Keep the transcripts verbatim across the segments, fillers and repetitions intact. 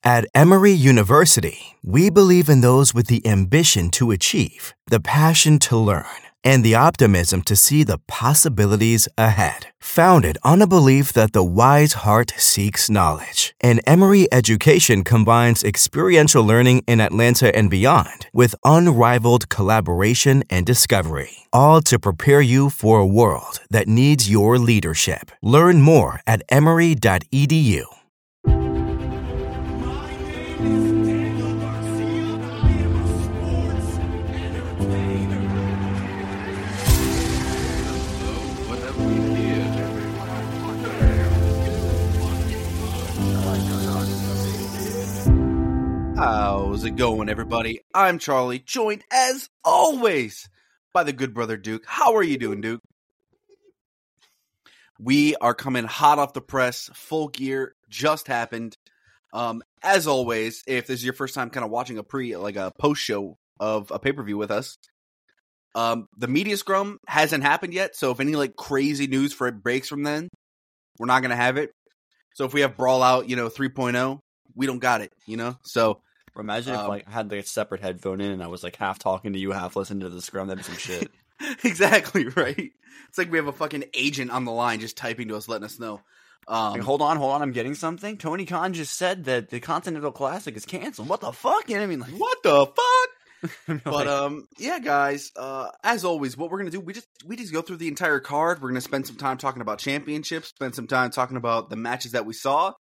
At Emory University, we believe in those with the ambition to achieve, the passion to learn, and the optimism to see the possibilities ahead. Founded on a belief that the wise heart seeks knowledge, and Emory education combines experiential learning in Atlanta and beyond with unrivaled collaboration and discovery, all to prepare you for a world that needs your leadership. Learn more at emory dot e d u. How's it going, everybody? I'm Charlie, joined as always by the good brother Duke. How are you doing, Duke? We are coming hot off the press, full gear, just happened. Um, as always, if this is your first time kind of watching a pre, like a post show of a pay-per-view with us, um, the media scrum hasn't happened yet. So if any like crazy news for it breaks from then, we're not going to have it. So if we have Brawl Out, you know, three point oh, we don't got it, you know? So imagine um, if like I had like a separate headphone in and I was like half talking to you, half listening to the scrum. That'd be some shit. Exactly, right? It's like we have a fucking agent on the line just typing to us, letting us know. Um, like, hold on, hold on, I'm getting something. Tony Khan just said that the Continental Classic is canceled. What the fuck? You know what I mean? Like, what the fuck? But um, yeah, guys. Uh, as always, what we're gonna do, we just we just go through the entire card. We're gonna spend some time talking about championships, spend some time talking about the matches that we saw.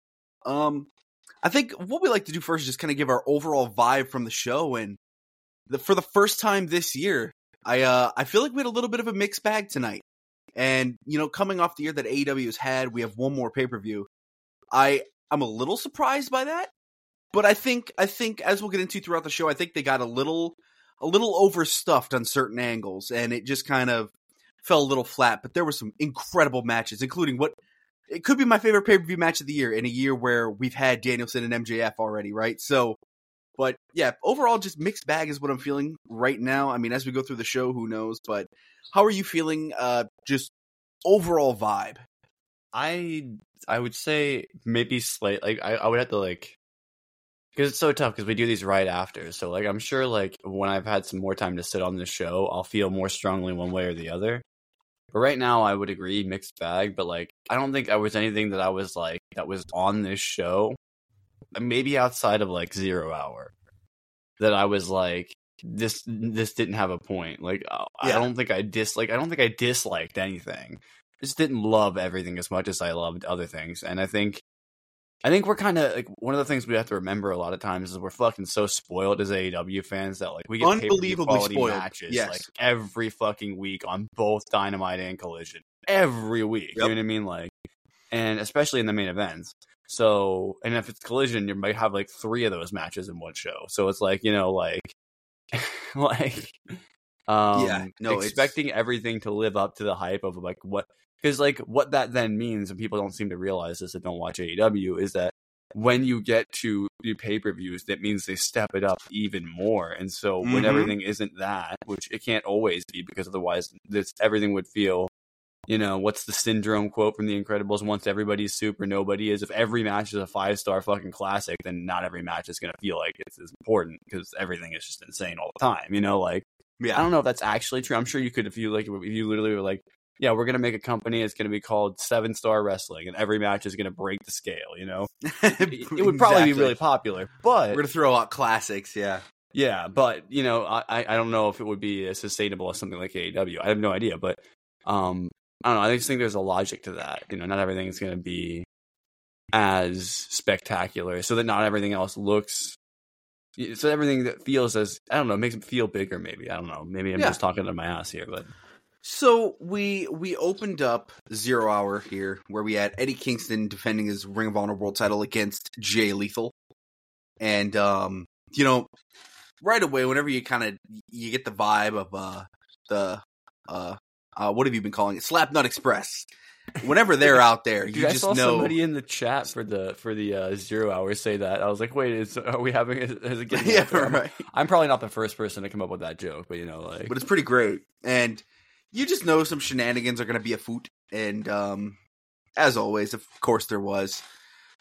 Um. I think what we like to do first is just kind of give our overall vibe from the show, and the, for the first time this year, I uh, I feel like we had a little bit of a mixed bag tonight. And you know, coming off the year that A E W has had, we have one more pay per view. I I'm a little surprised by that, but I think I think as we'll get into throughout the show, I think they got a little a little overstuffed on certain angles, and it just kind of fell a little flat. But there were some incredible matches, including what. It could be my favorite pay-per-view match of the year in a year where we've had Danielson and M J F already, right? So, but yeah, overall, just mixed bag is what I'm feeling right now. I mean, as we go through the show, who knows? But how are you feeling? Uh, just overall vibe. I I would say maybe slight. Like I, I would have to like because it's so tough because we do these right after. So like I'm sure like when I've had some more time to sit on the show, I'll feel more strongly one way or the other. But right now, I would agree, mixed bag. But like, I don't think there was anything that I was like that was on this show, maybe outside of like Zero Hour, that I was like, this this didn't have a point. Like, yeah. I don't think I dislike. I don't think I disliked anything. I just didn't love everything as much as I loved other things. And I think, I think we're kind of like one of the things we have to remember a lot of times is we're fucking so spoiled as A E W fans that like we get unbelievably spoiled matches yes. like every fucking week on both Dynamite and Collision every week. Yep. You know what I mean? Like, and especially in the main events. So, and if it's Collision, you might have like three of those matches in one show. So it's like you know, like, like, um, yeah, no, expecting it's... everything to live up to the hype of like what. Because, like, what that then means, and people don't seem to realize this that don't watch A E W, is that when you get to the pay-per-views, that means they step it up even more. And so mm-hmm. when everything isn't that, which it can't always be, because otherwise this, everything would feel, you know, what's the syndrome quote from The Incredibles? Once everybody's super, nobody is. If every match is a five-star fucking classic, then not every match is going to feel like it's as important, because everything is just insane all the time, you know? Like, yeah. I don't know if that's actually true. I'm sure you could, if you, like, if you literally were like, yeah, we're going to make a company. It's going to be called Seven Star Wrestling, and every match is going to break the scale, you know? It, it would probably exactly. be really popular, but... We're going to throw out classics, yeah. Yeah, but, you know, I, I don't know if it would be as sustainable as something like A E W. I have no idea, but um, I don't know. I just think there's a logic to that. You know, not everything is going to be as spectacular, so that not everything else looks... So everything that feels as... I don't know, makes it feel bigger, maybe. I don't know. Maybe I'm yeah. just talking to my ass here, but... So we we opened up Zero Hour here, where we had Eddie Kingston defending his Ring of Honor World Title against Jay Lethal, and um, you know, right away, whenever you kind of you get the vibe of uh the uh, uh what have you been calling it, Slapnut Express? Whenever they're out there, you Dude, just I saw know. Somebody in the chat for the for the uh, Zero Hour say that. I was like, wait, is are we having? Is, is it getting? Yeah, right. I'm, I'm probably not the first person to come up with that joke, but you know, like, but it's pretty great, and. You just know some shenanigans are going to be afoot, and um, as always, of course there was.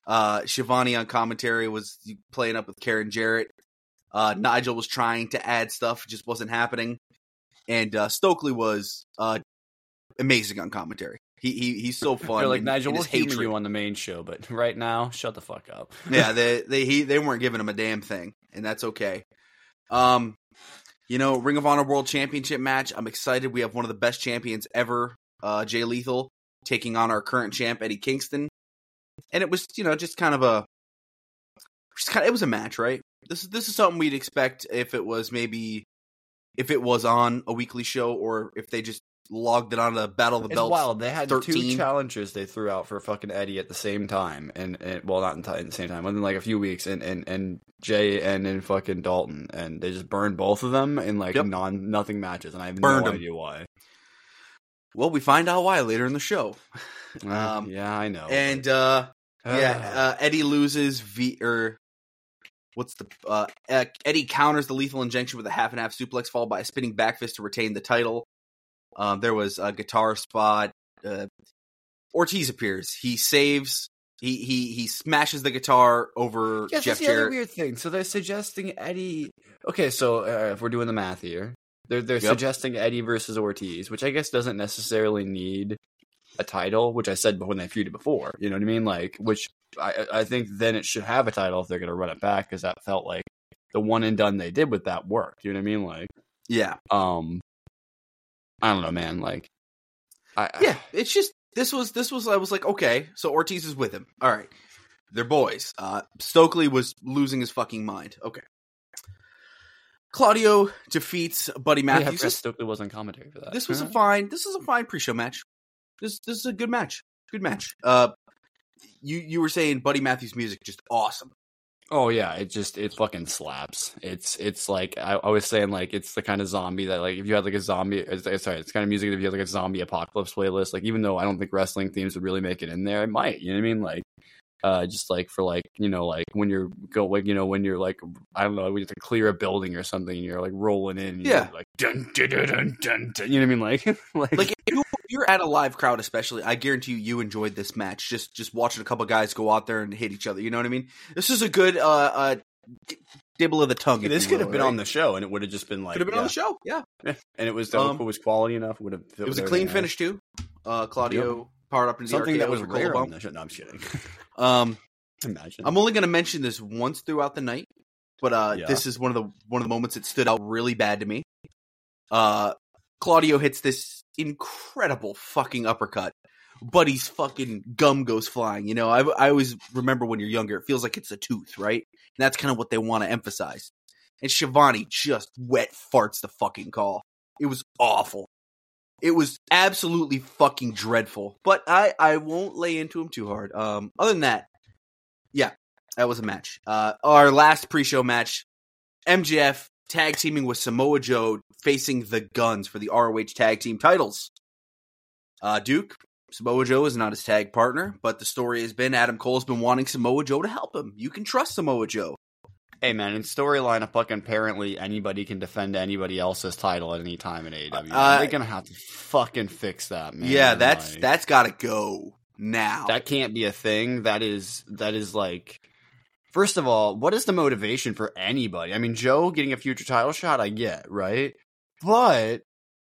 Uh, Shivani on commentary was playing up with Karen Jarrett. Uh, Nigel was trying to add stuff, it just wasn't happening. And uh, Stokely was uh, amazing on commentary. He, he he's so fun. They're like, and, Nigel, and we'll his humor hatred. you on the main show, but right now, shut the fuck up. Yeah, they they he, they weren't giving him a damn thing, and that's okay. Um, you know, Ring of Honor World Championship match. I'm excited. We have one of the best champions ever, uh, Jay Lethal, taking on our current champ Eddie Kingston, and it was, you know, just kind of a, just kind of, it was a match, right? This is this is something we'd expect if it was maybe if it was on a weekly show, or if they just logged it on the Battle of the It's Belts. wild. They had thirteen. two challengers they threw out for fucking Eddie at the same time, and, and well, not in t- at the same time, within like a few weeks, and, and, and Jay and then fucking Dalton, and they just burned both of them in like Yep. non nothing matches, and I have Burned no 'em. idea why. Well, we find out why later in the show. Uh, Um, yeah, I know. And uh, but- yeah, uh, Eddie loses V or what's the uh, uh, Eddie counters the lethal injection with a half and half suplex, followed by a spinning back fist to retain the title. Um, there was a guitar spot. Uh, Ortiz appears. He saves. He he he smashes the guitar over Yes, Jeff that's the other Jarrett. weird thing. So they're suggesting Eddie. Okay, so uh, if we're doing the math here, they're they're Yep. suggesting Eddie versus Ortiz, which I guess doesn't necessarily need a title. Which I said when they feuded before. You know what I mean? Like, which I I think then it should have a title if they're going to run it back, because that felt like the one and done they did with that worked. You know what I mean? Like, Yeah, um, I don't know, man. Like, I yeah. It's just this was this was I was like, okay, so Ortiz is with him. All right, they're boys. Uh, Stokely was losing his fucking mind. Okay. Claudio defeats Buddy yeah, Matthews. Chris Stokely was on commentary for that. This was a fine. This is a fine pre-show match. This this is a good match. Good match. Uh, you you were saying Buddy Matthews' music just awesome. Oh yeah, it just it fucking slaps. It's it's like I, I was saying, like it's the kind of zombie that, like, if you had like a zombie, it's, it's, sorry, it's kind of music that if you had like a zombie apocalypse playlist, like, even though I don't think wrestling themes would really make it in there, it might. You know what I mean? Like, uh, just like for like you know like when you're go like you know when you're like I don't know, when you have to clear a building or something, and you're like rolling in, and Yeah. you're like dun dun dun dun dun, dun, you know what I mean? Like like, Like if you- if you're at a live crowd, especially, I guarantee you, you enjoyed this match. Just just watching a couple guys go out there and hit each other. You know what I mean? This is a good uh, uh d- dibble of the tongue. if this you could will, have been right? on the show, and it would have just been like Could have been yeah. on the show. Yeah, and it was Um, it was quality enough. Would have it was a clean finish too. Uh, Claudio powered up into Something the that R K O was over rare Collarbone. on the show. No, I'm just kidding. Um, Imagine. I'm only going to mention this once throughout the night, but uh, Yeah. this is one of the one of the moments that stood out really bad to me. Uh, Claudio hits this incredible fucking uppercut. Buddy's fucking gum goes flying. You know, I, I always remember when you're younger, it feels like it's a tooth, right? And that's kind of what they want to emphasize. And Shivani just wet farts the fucking call. It was awful. It was absolutely fucking dreadful. But I, I won't lay into him too hard. Um, other than that, yeah, that was a match. Uh, our last pre-show match, M J F tag teaming with Samoa Joe facing the Guns for the R O H tag team titles. Uh, Duke, Samoa Joe is not his tag partner, but the story has been Adam Cole's been wanting Samoa Joe to help him. You can trust Samoa Joe. Hey man, in storyline, a fucking apparently anybody can defend anybody else's title at any time in A E W. Uh, They're gonna have to fucking fix that, man. yeah, that's Like, that's got to go now. that can't be a thing. That is that is like, first of all, what is the motivation for anybody? I mean, Joe getting a future title shot, I get, right? But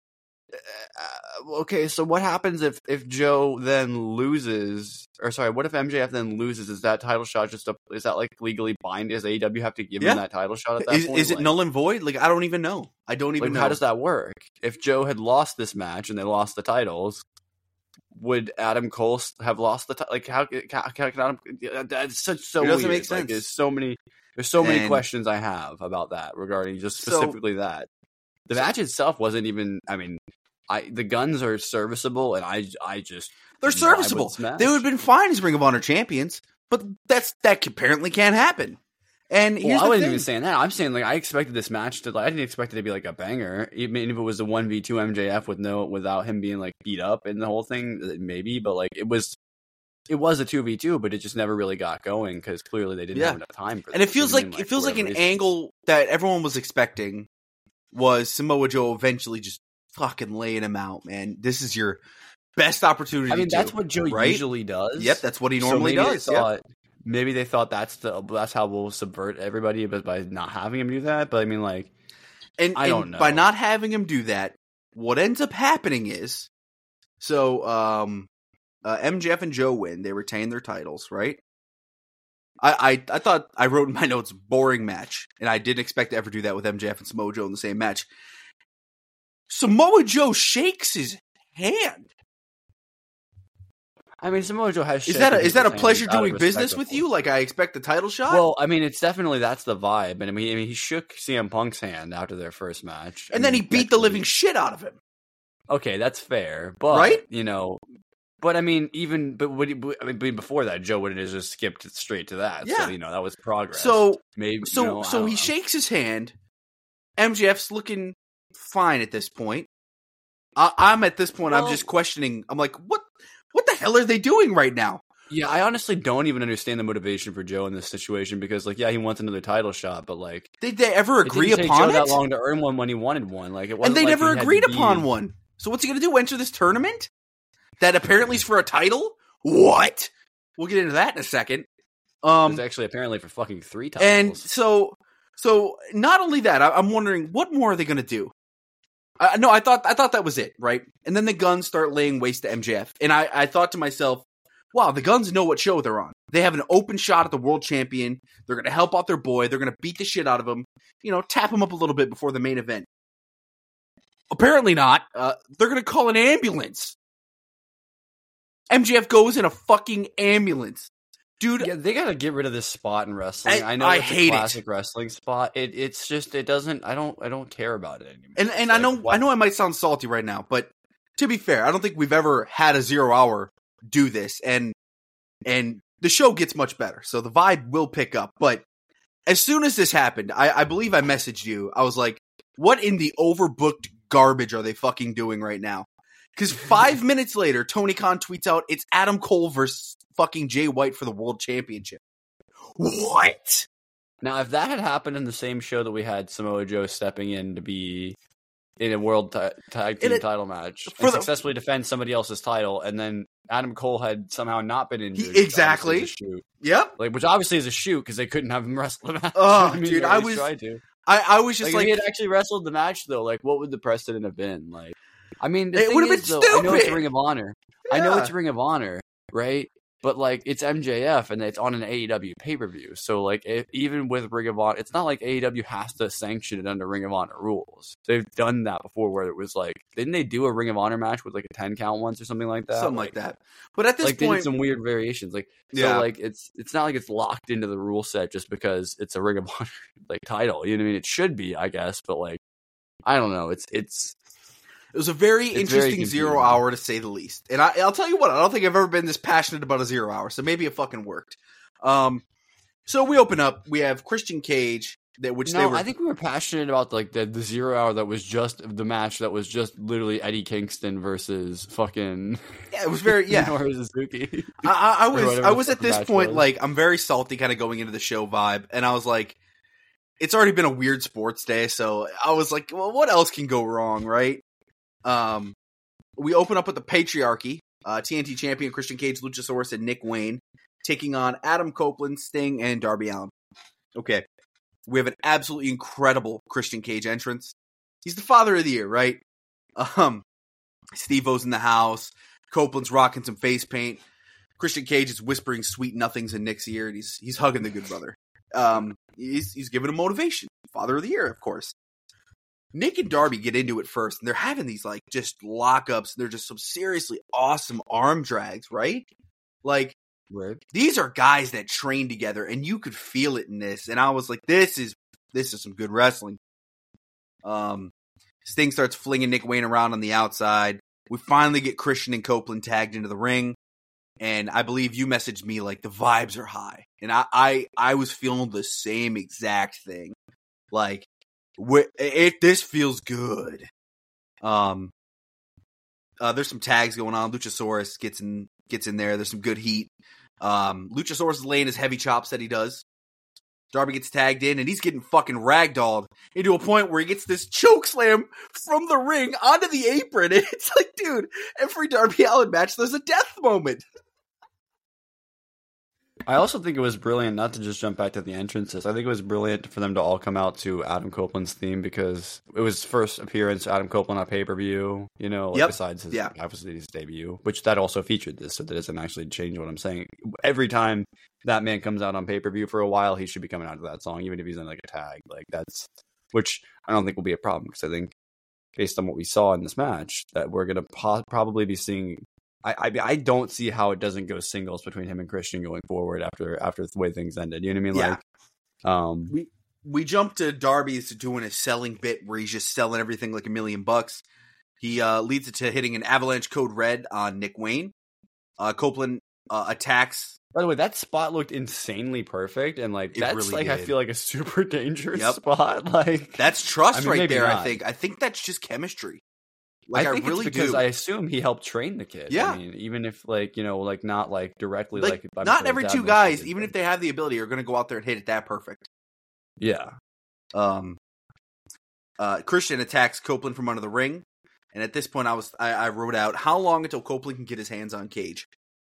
uh, okay, so what happens if if Joe then loses? Or sorry, what if M J F then loses? Is that title shot just a, is that like legally binding? Does A E W have to give Yeah. him that title shot at that is, point? is it Like- null and void? Like, I don't even know. I don't even Like, know. how does that work? If Joe had lost this match and they lost the titles, would Adam Cole have lost the title? Like, how, how, how can Adam? That's such so It doesn't weird. make Like, sense. there's so many. There's so many And- questions I have about that regarding just So- specifically that. The match itself wasn't even. I mean, I the Guns are serviceable, and I I just They're didn't vibe with serviceable. this match. They would have been fine as Ring of Honor champions, but that's that apparently can't happen. And here's Well, I the wasn't thing. even saying that. I'm saying like I expected this match to. Like, I didn't expect it to be like a banger. Even if it was a one v two M J F with no without him being like beat up in the whole thing, maybe. But like it was, it was a two v two, but it just never really got going because clearly they didn't Yeah. have enough time for. And it this. feels You know like, what I mean? it feels for like an whatever reason. angle that everyone was expecting was Samoa Joe eventually just fucking laying him out, man. This is your best opportunity. I mean, to, that's what Joe right? usually does. Yep, that's what he So normally maybe does. They Yep. thought, maybe they thought that's the that's how we'll subvert everybody, but by not having him do that. But I mean, like, and I and don't know. By not having him do that, what ends up happening is, so um, uh, M J F and Joe win. They retain their titles, right? I, I I thought I wrote in my notes boring match, and I didn't expect to ever do that with M J F and Samoa Joe in the same match. Samoa Joe shakes his hand. I mean, Samoa Joe has. Is that a, is that a pleasure doing doing business with you? Like I expect the title shot. Well, I mean, it's definitely that's the vibe, and I mean, I mean, he shook C M Punk's hand after their first match, and I then mean, he beat the living shit out of him. Okay, that's fair, but right? You know, but I mean, even but what, I mean, before that, Joe would have just skipped straight to that. Yeah. So you know, that was progress. So maybe so you know, so he know. shakes his hand. M J F's looking fine at this point. I, I'm at this point. Well, I'm just questioning. I'm like, what? What the hell are they doing right now? Yeah, I honestly don't even understand the motivation for Joe in this situation because, like, yeah, he wants another title shot, but like, did they ever agree it didn't upon take Joe it? that long to earn one when he wanted one, like, it And wasn't they like never he had agreed to upon be... one. So what's he gonna do? Enter this tournament that apparently is for a title? What? We'll get into that in a second. Um, it's actually apparently for fucking three titles. And so, so not only that, I, I'm wondering what more are they gonna do? Uh, no, I thought I thought that was it, right? And then the Guns start laying waste to M J F, and I, I thought to myself, wow, the Guns know what show they're on. They have an open shot at the world champion. They're going to help out their boy. They're going to beat the shit out of him. You know, tap him up a little bit before the main event. Apparently not. Uh, they're going to call an ambulance. M J F goes in a fucking ambulance. Dude, yeah, they got to get rid of this spot in wrestling. I, I know I it's hate a classic it. wrestling spot. It, it's just, it doesn't, I don't, I don't care about it anymore. And and like, I know what? I know I might sound salty right now, but to be fair, I don't think we've ever had a zero hour do this, and and the show gets much better, so the vibe will pick up. But as soon as this happened, I, I believe I messaged you. I was like, "What in the overbooked garbage are they fucking doing right now?" Because five minutes later, Tony Khan tweets out, "It's Adam Cole versus fucking Jay White for the World Championship." What? Now, if that had happened in the same show that we had Samoa Joe stepping in to be in a world t- tag team it, title match and the, successfully defend somebody else's title, and then Adam Cole had somehow not been injured, he, exactly. which shoot, yep. like which obviously is a shoot because they couldn't have him wrestle the match. Oh, I mean, dude, I was, tried to. I, I was just like, like, if he had actually wrestled the match though, like what would the precedent have been? Like, I mean, the it thing would have is, been though, stupid. I know it's Ring of Honor. Yeah. I know it's Ring of Honor, right? But, like, it's M J F, and it's on an A E W pay-per-view. So, like, if, even with Ring of Honor, it's not like A E W has to sanction it under Ring of Honor rules. They've done that before where it was, like, didn't they do a Ring of Honor match with, like, a ten count once or something like that? Something like, like that. But at this like, point... they did some weird variations. Like, yeah. So, like, it's it's not like it's locked into the rule set just because it's a Ring of Honor, like, title. You know what I mean? It should be, I guess, but, like, I don't know. It's... it's It was a very it's interesting very zero hour, to say the least. And I, I'll tell you what, I don't think I've ever been this passionate about a zero hour, so maybe it fucking worked. Um, so we open up, we have Christian Cage, that which no, they were... I think we were passionate about like the, the zero hour that was just the match that was just literally Eddie Kingston versus fucking... Yeah, it was very... Yeah. Minoru Suzuki. I, I, I was I was at this point, was. like, I'm very salty kind of going into the show vibe, and I was like, it's already been a weird sports day, so I was like, well, what else can go wrong, right? Um, we open up with the Patriarchy, uh, T N T champion Christian Cage, Luchasaurus, and Nick Wayne taking on Adam Copeland, Sting, and Darby Allin. Okay, we have an absolutely incredible Christian Cage entrance. He's the father of the year, right? Um, Steve-O's in the house. Copeland's rocking some face paint. Christian Cage is whispering sweet nothings in Nick's ear, and he's he's hugging the good brother. Um, he's he's giving him motivation. Father of the year, of course. Nick and Darby get into it first, and they're having these, like, just lockups, and they're just some seriously awesome arm drags, right? Like, right. These are guys that train together, and you could feel it in this, and I was like, this is this is some good wrestling. Um, Sting starts flinging Nick Wayne around on the outside. We finally get Christian and Copeland tagged into the ring, and I believe you messaged me, like, the vibes are high, and I, I, I was feeling the same exact thing. Like, It this feels good. Um, uh, there's some tags going on. Luchasaurus gets in gets in there. There's some good heat. Um, Luchasaurus is laying his heavy chops that he does. Darby gets tagged in, and he's getting fucking ragdolled into a point where he gets this choke slam from the ring onto the apron. And it's like, dude, every Darby Allin match, there's a death moment. I also think it was brilliant, not to just jump back to the entrances. I think it was brilliant for them to all come out to Adam Copeland's theme because it was first appearance Adam Copeland on pay-per-view, you know, like Yep. besides his, Yeah. obviously his debut, which that also featured this, so that doesn't actually change what I'm saying. Every time that man comes out on pay-per-view for a while, he should be coming out to that song, even if he's in like a tag. Like that's, which I don't think will be a problem because I think based on what we saw in this match, that we're going to po- probably be seeing. I, I I don't see how it doesn't go singles between him and Christian going forward after after the way things ended. You know what I mean? Yeah. Like, um, We we jumped to Darby's doing a selling bit where he's just selling everything like a million bucks. He uh, leads it to hitting an Avalanche Code Red on Nick Wayne. Uh, Copeland uh, attacks. by the way, that spot looked insanely perfect, and like It that's really like I did. feel like a super dangerous Yep. spot. Like That's trust I mean, right maybe there. I not. think. I think that's just chemistry. Like I, I think really it's because do. I assume he helped train the kid. Yeah. I mean, even if like you know, like not like directly, like, like, I'm not sure every his two dad guys, mentioned it, even but- if they have the ability, are going to go out there and hit it that perfect. yeah. Um, uh, Christian attacks Copeland from under the ring, and at this point, I was I, I wrote out how long until Copeland can get his hands on Cage.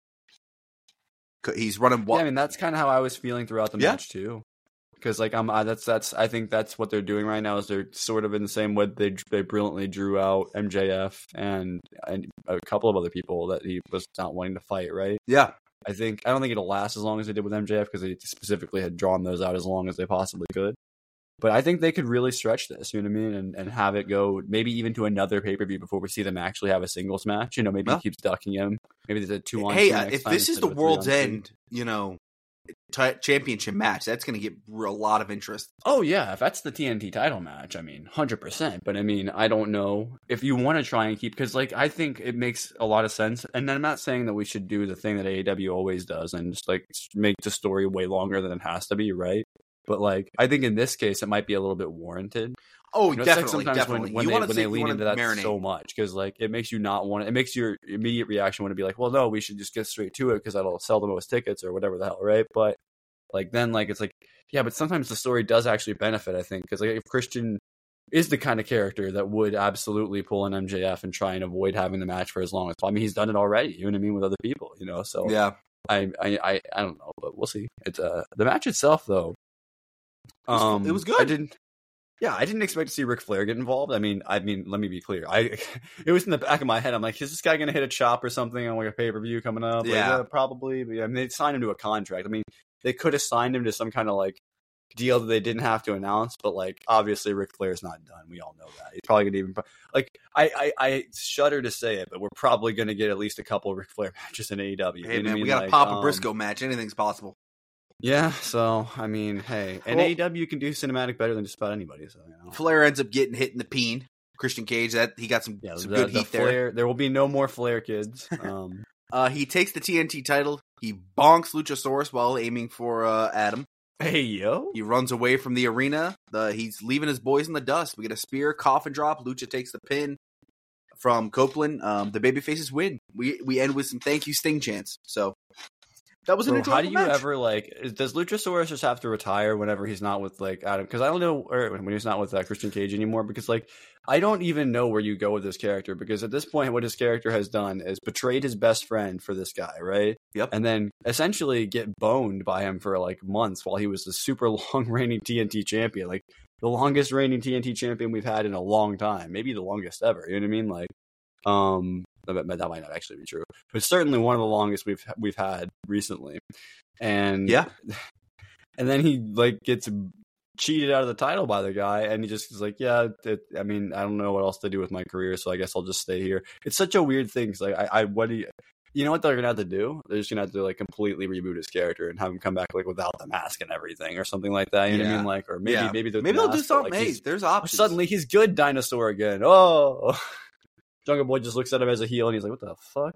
C- He's running. Yeah, Wa- I mean that's kind of how I was feeling throughout the Yeah. match too, because like I'm uh, that's that's I think that's what they're doing right now is they're sort of in the same way they they brilliantly drew out M J F and and a couple of other people that he was not wanting to fight. Right? yeah, I think I don't think it'll last as long as they did with M J F because they specifically had drawn those out as long as they possibly could. But I think they could really stretch this, you know what I mean, and and have it go maybe even to another pay per view before we see them actually have a singles match. You know, maybe Yeah. he keeps ducking him. Maybe there's a two on. hey, two uh, next if time this is instead the of a three world's on two. end, you know, t- championship match, that's going to get a lot of interest. Oh yeah, if that's the T N T title match, I mean, one hundred percent. But I mean, I don't know if you want to try and keep because like I think it makes a lot of sense. And I'm not saying that we should do the thing that A E W always does and just like make the story way longer than it has to be, right? But like I think in this case, it might be a little bit warranted. Oh, You know, it's like definitely, sometimes definitely. when, when you they, want to when see, they you lean want into to that marinate. so much because like it makes you not want it makes your immediate reaction want to be like, well, no, we should just get straight to it because that'll sell the most tickets or whatever the hell, right? But like then like it's like yeah, but sometimes the story does actually benefit. I think because like if Christian is the kind of character that would absolutely pull an M J F and try and avoid having the match for as long as possible. I mean, he's done it already. You know what I mean with other people, you know. So Yeah, I I I, I don't know, but we'll see. It's uh the match itself though. It was- Um, it was good. I didn't. Yeah, I didn't expect to see Ric Flair get involved. I mean, I mean, let me be clear. I it was in the back of my head. I'm like, is this guy going to hit a chop or something on like a pay per view coming up? Like, Yeah. probably. But, yeah, I mean, they signed him to a contract. I mean, they could have signed him to some kind of like deal that they didn't have to announce. But like, obviously, Ric Flair's not done. We all know that. He's probably going to even like. I, I I shudder to say it, but we're probably going to get at least a couple of Ric Flair matches in A E W. hey You know what man, I we mean? got to Like, pop a um, Briscoe match. Anything's possible. Yeah, so I mean, hey, and Well- A E W can do cinematic better than just about anybody. So you know. Flair ends up getting hit in the peen. Christian Cage, that he got some, Yeah, some the, good the heat there. Flair, there will be no more Flair kids. Um, Uh, he takes the T N T title. He bonks Luchasaurus while aiming for uh, Adam. hey yo, He runs away from the arena. The, he's leaving his boys in the dust. We get a spear, coffin drop. Lucha takes the pin from Copeland. Um, the babyfaces win. We we end with some thank you Sting chants. So that was an bro, enjoyable how do you match. ever like? is- Does Luchasaurus just have to retire whenever he's not with like Adam? Because I don't know, or when he's not with uh, Christian Cage anymore. Because like, I don't even know where you go with this character. Because at this point, what his character has done is betrayed his best friend for this guy, right? Yep. And then essentially get boned by him for like months while he was the super long reigning T N T champion, like the longest reigning T N T champion we've had in a long time, maybe the longest ever. You know what I mean? Like, um, that that might not actually be true, but certainly one of the longest we've we've had recently. And Yeah. and then he like gets cheated out of the title by the guy, and he just is like, yeah, it, I mean, I don't know what else to do with my career, so I guess I'll just stay here. It's such a weird thing. 'Cause, like, I, I, what do you, you know what they're gonna have to do? They're just gonna have to like completely reboot his character and have him come back like without the mask and everything, or something like that. You know what I Yeah. mean? Like, or maybe Yeah. maybe the Maybe they'll mask, do but, something. like, Hey, he's- there's options. suddenly he's good dinosaur again. Oh, Jungle Boy just looks at him as a heel, and he's like, "What the fuck?"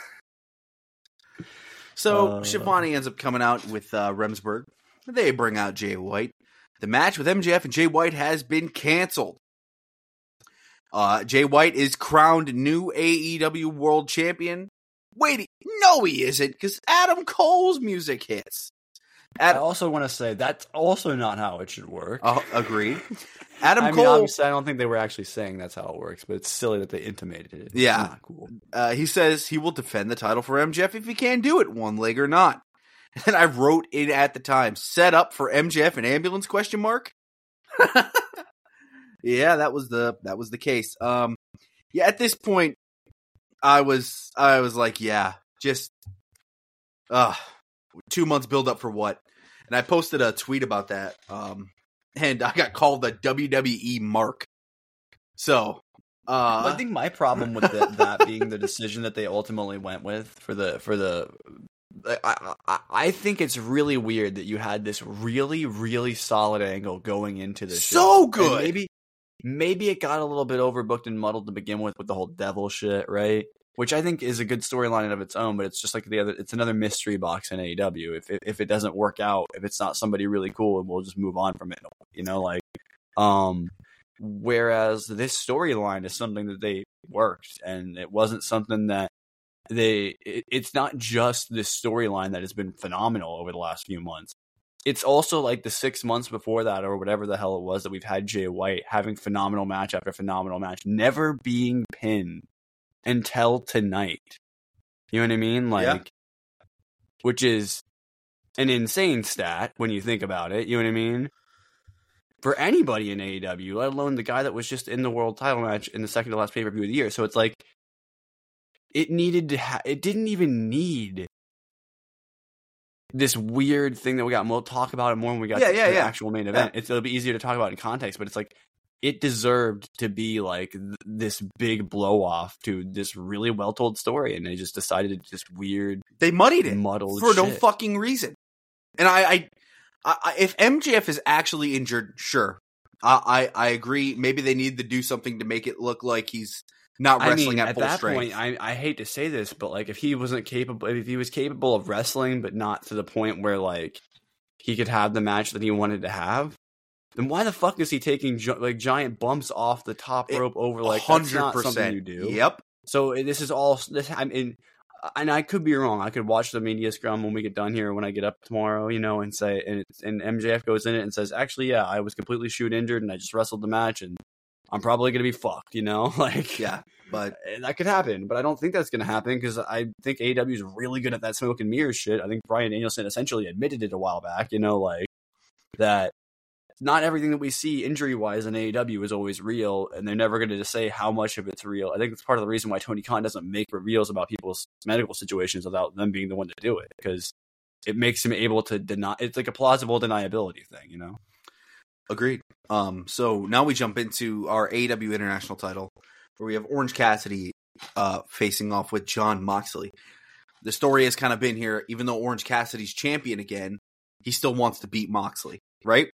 So Uh, Shivani ends up coming out with uh, Remsburg. They bring out Jay White. The match with M J F and Jay White has been canceled. Uh, Jay White is crowned new A E W World Champion. Wait, no, he isn't, because Adam Cole's music hits. I Adam, also want to say that's also not how it should work. uh, agreed. Adam I mean, Cole. obviously, I don't think they were actually saying that's how it works, but it's silly that they intimated it. It's Yeah. not cool. Uh, he says he will defend the title for M J F if he can do it, one leg or not. And I wrote it at the time, set up for M J F and ambulance question mark. Yeah, that was the that was the case. Um, yeah, at this point, I was I was like, yeah, just uh two months build up for what? And I posted a tweet about that. Um, and I got called the W W E mark. So, uh, I think my problem with the, that being the decision that they ultimately went with for the for the. I, I I think it's really weird that you had this really really solid angle going into this show. So good. And maybe maybe it got a little bit overbooked and muddled to begin with with the whole devil shit, right? Which I think is a good storyline in of its own, but it's just like the other. It's another mystery box in A E W. If it, if it doesn't work out, if it's not somebody really cool, we'll just move on from it. You know, like um. Whereas this storyline is something that they worked, and it wasn't something that. They it, it's not just this storyline that has been phenomenal over the last few months. It's also like the six months before that, or whatever the hell it was, that we've had Jay White having phenomenal match after phenomenal match, never being pinned until tonight. You know what I mean? Like, yeah. Which is an insane stat when you think about it. You know what I mean? For anybody in A E W, let alone the guy that was just in the world title match in the second to last pay-per-view of the year. So it's like, It needed to. Ha- it didn't even need this weird thing that we got. And we'll talk about it more when we got yeah, to yeah, the yeah. actual main event. Yeah. It's, it'll be easier to talk about in context, but it's like it deserved to be like th- this big blow off to this really well told story, and they just decided to just weird. They muddied it muddled for shit. no fucking reason. And I, I, I, if M J F is actually injured, sure, I, I, I agree. Maybe they need to do something to make it look like he's. Not wrestling I mean, at full that strength. point, I, I hate to say this, but like if he wasn't capable, if he was capable of wrestling, but not to the point where like he could have the match that he wanted to have, then why the fuck is he taking gi- like giant bumps off the top rope it, over like that's not something you do? Yep. So this is all this. I mean, and I could be wrong. I could watch the media scrum when we get done here, when I get up tomorrow, you know, and say, and it's, and M J F goes in it and says, actually, yeah, I was completely shoot injured and I just wrestled the match and. I'm probably going to be fucked, you know? Like, yeah, but that could happen. But I don't think that's going to happen because I think A E W is really good at that smoke and mirrors shit. I think Bryan Danielson essentially admitted it a while back, you know, like that not everything that we see injury wise in A E W is always real, and they're never going to say how much of it's real. I think it's part of the reason why Tony Khan doesn't make reveals about people's medical situations without them being the one to do it, because it makes him able to deny. It's like a plausible deniability thing, you know? Agreed. Um, so now we jump into our A E W International title, where we have Orange Cassidy uh, facing off with Jon Moxley. The story has kind of been here, even though Orange Cassidy's champion again, he still wants to beat Moxley, right?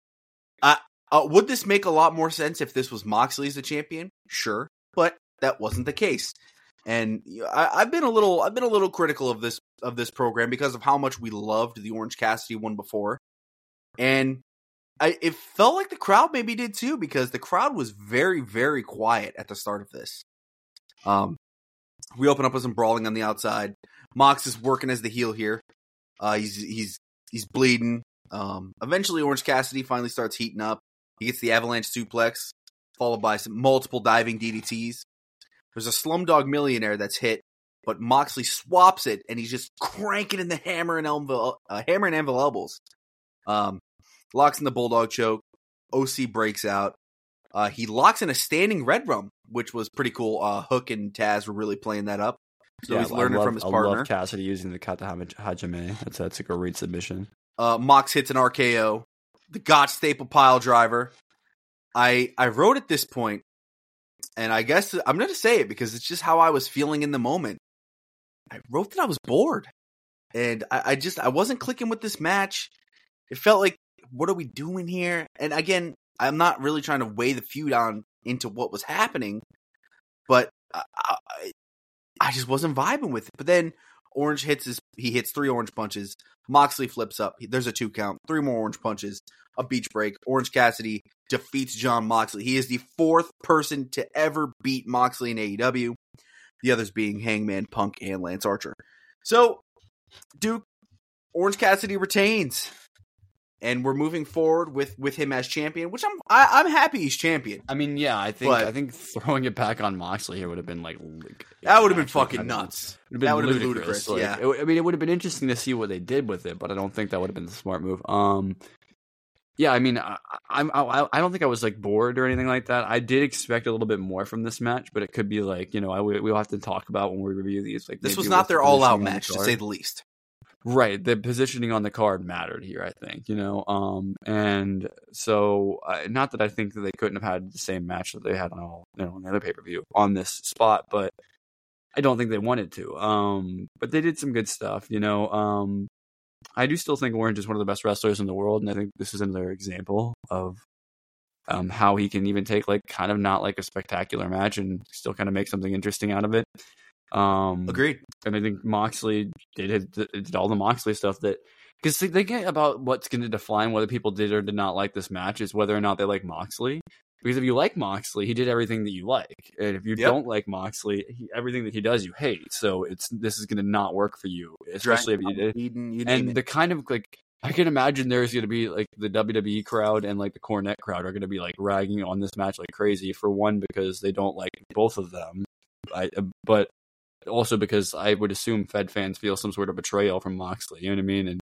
Uh, uh, would this make a lot more sense if this was Moxley as the champion? Sure, but that wasn't the case. And I, I've been a little, I've been a little critical of this of this program because of how much we loved the Orange Cassidy one before, and. I, it felt like the crowd maybe did too, because the crowd was very, very quiet at the start of this. Um, we open up with some brawling on the outside. Mox is working as the heel here. Uh, he's he's he's bleeding. Um, eventually, Orange Cassidy finally starts heating up. He gets the avalanche suplex, followed by some multiple diving D D Ts. There's a Slumdog Millionaire that's hit, but Moxley swaps it, and he's just cranking in the hammer and elbow, uh, hammer and anvil elbows. Um. Locks in the Bulldog Choke. O C breaks out. Uh, he locks in a standing Red Rum, which was pretty cool. Uh, Hook and Taz were really playing that up. So yeah, he's learning love, from his partner. I love Cassidy using the Kata Hajime. That's, that's a great submission. Uh, Mox hits an R K O. The Gotch Staple Pile Driver. I I wrote at this point, and I guess I'm going to say it because it's just how I was feeling in the moment. I wrote that I was bored. And I, I just, I wasn't clicking with this match. It felt like, what are we doing here? And again, I'm not really trying to weigh the feud on into what was happening, but I, I, I just wasn't vibing with it. But then Orange hits his, he hits three orange punches. Moxley flips up. There's a two count, three more orange punches, a beach break. Orange Cassidy defeats Jon Moxley. He is the fourth person to ever beat Moxley in A E W. The others being Hangman Punk and Lance Archer. So, Duke, Orange Cassidy retains. and we're moving forward with, with him as champion, which I'm I, I'm happy he's champion. I mean, yeah, I think But- I think throwing it back on Moxley here would have been like, like That would have been actually fucking kind of- nuts. Would have been That would have been ludicrous. ludicrous. Like, Yeah. it- I mean, it would have been interesting to see what they did with it, but I don't think that would have been the smart move. Um, yeah, I mean, I, I'm I, I don't think I was like bored or anything like that. I did expect a little bit more from this match, but it could be like, you know, I we'll have to talk about when we review these. Like, This maybe was what's not the their all out positioning on the match, to card. say the least. Right, the positioning on the card mattered here, I think, you know, um, and so uh, not that I think that they couldn't have had the same match that they had on all, you know, on the other pay per view on this spot, but I don't think they wanted to. Um, but they did some good stuff, you know. Um, I do still think Orange is one of the best wrestlers in the world, and I think this is another example of um, how he can even take like kind of not like a spectacular match and still kind of make something interesting out of it. Um, Agreed. And I think Moxley did, did all the Moxley stuff that, because the thing about what's going to define whether people did or did not like this match is whether or not they like Moxley. Because if you like Moxley, he did everything that you like, and if you Yep. don't like Moxley, he, everything that he does you hate. So it's this is going to not work for you, especially if you did. Eden, you name And it. the kind of like I can imagine there's going to be like the W W E crowd and like the Cornette crowd are going to be like ragging on this match like crazy. For one, because they don't like both of them, I, but also because I would assume Fed fans feel some sort of betrayal from Moxley. You know what I mean? And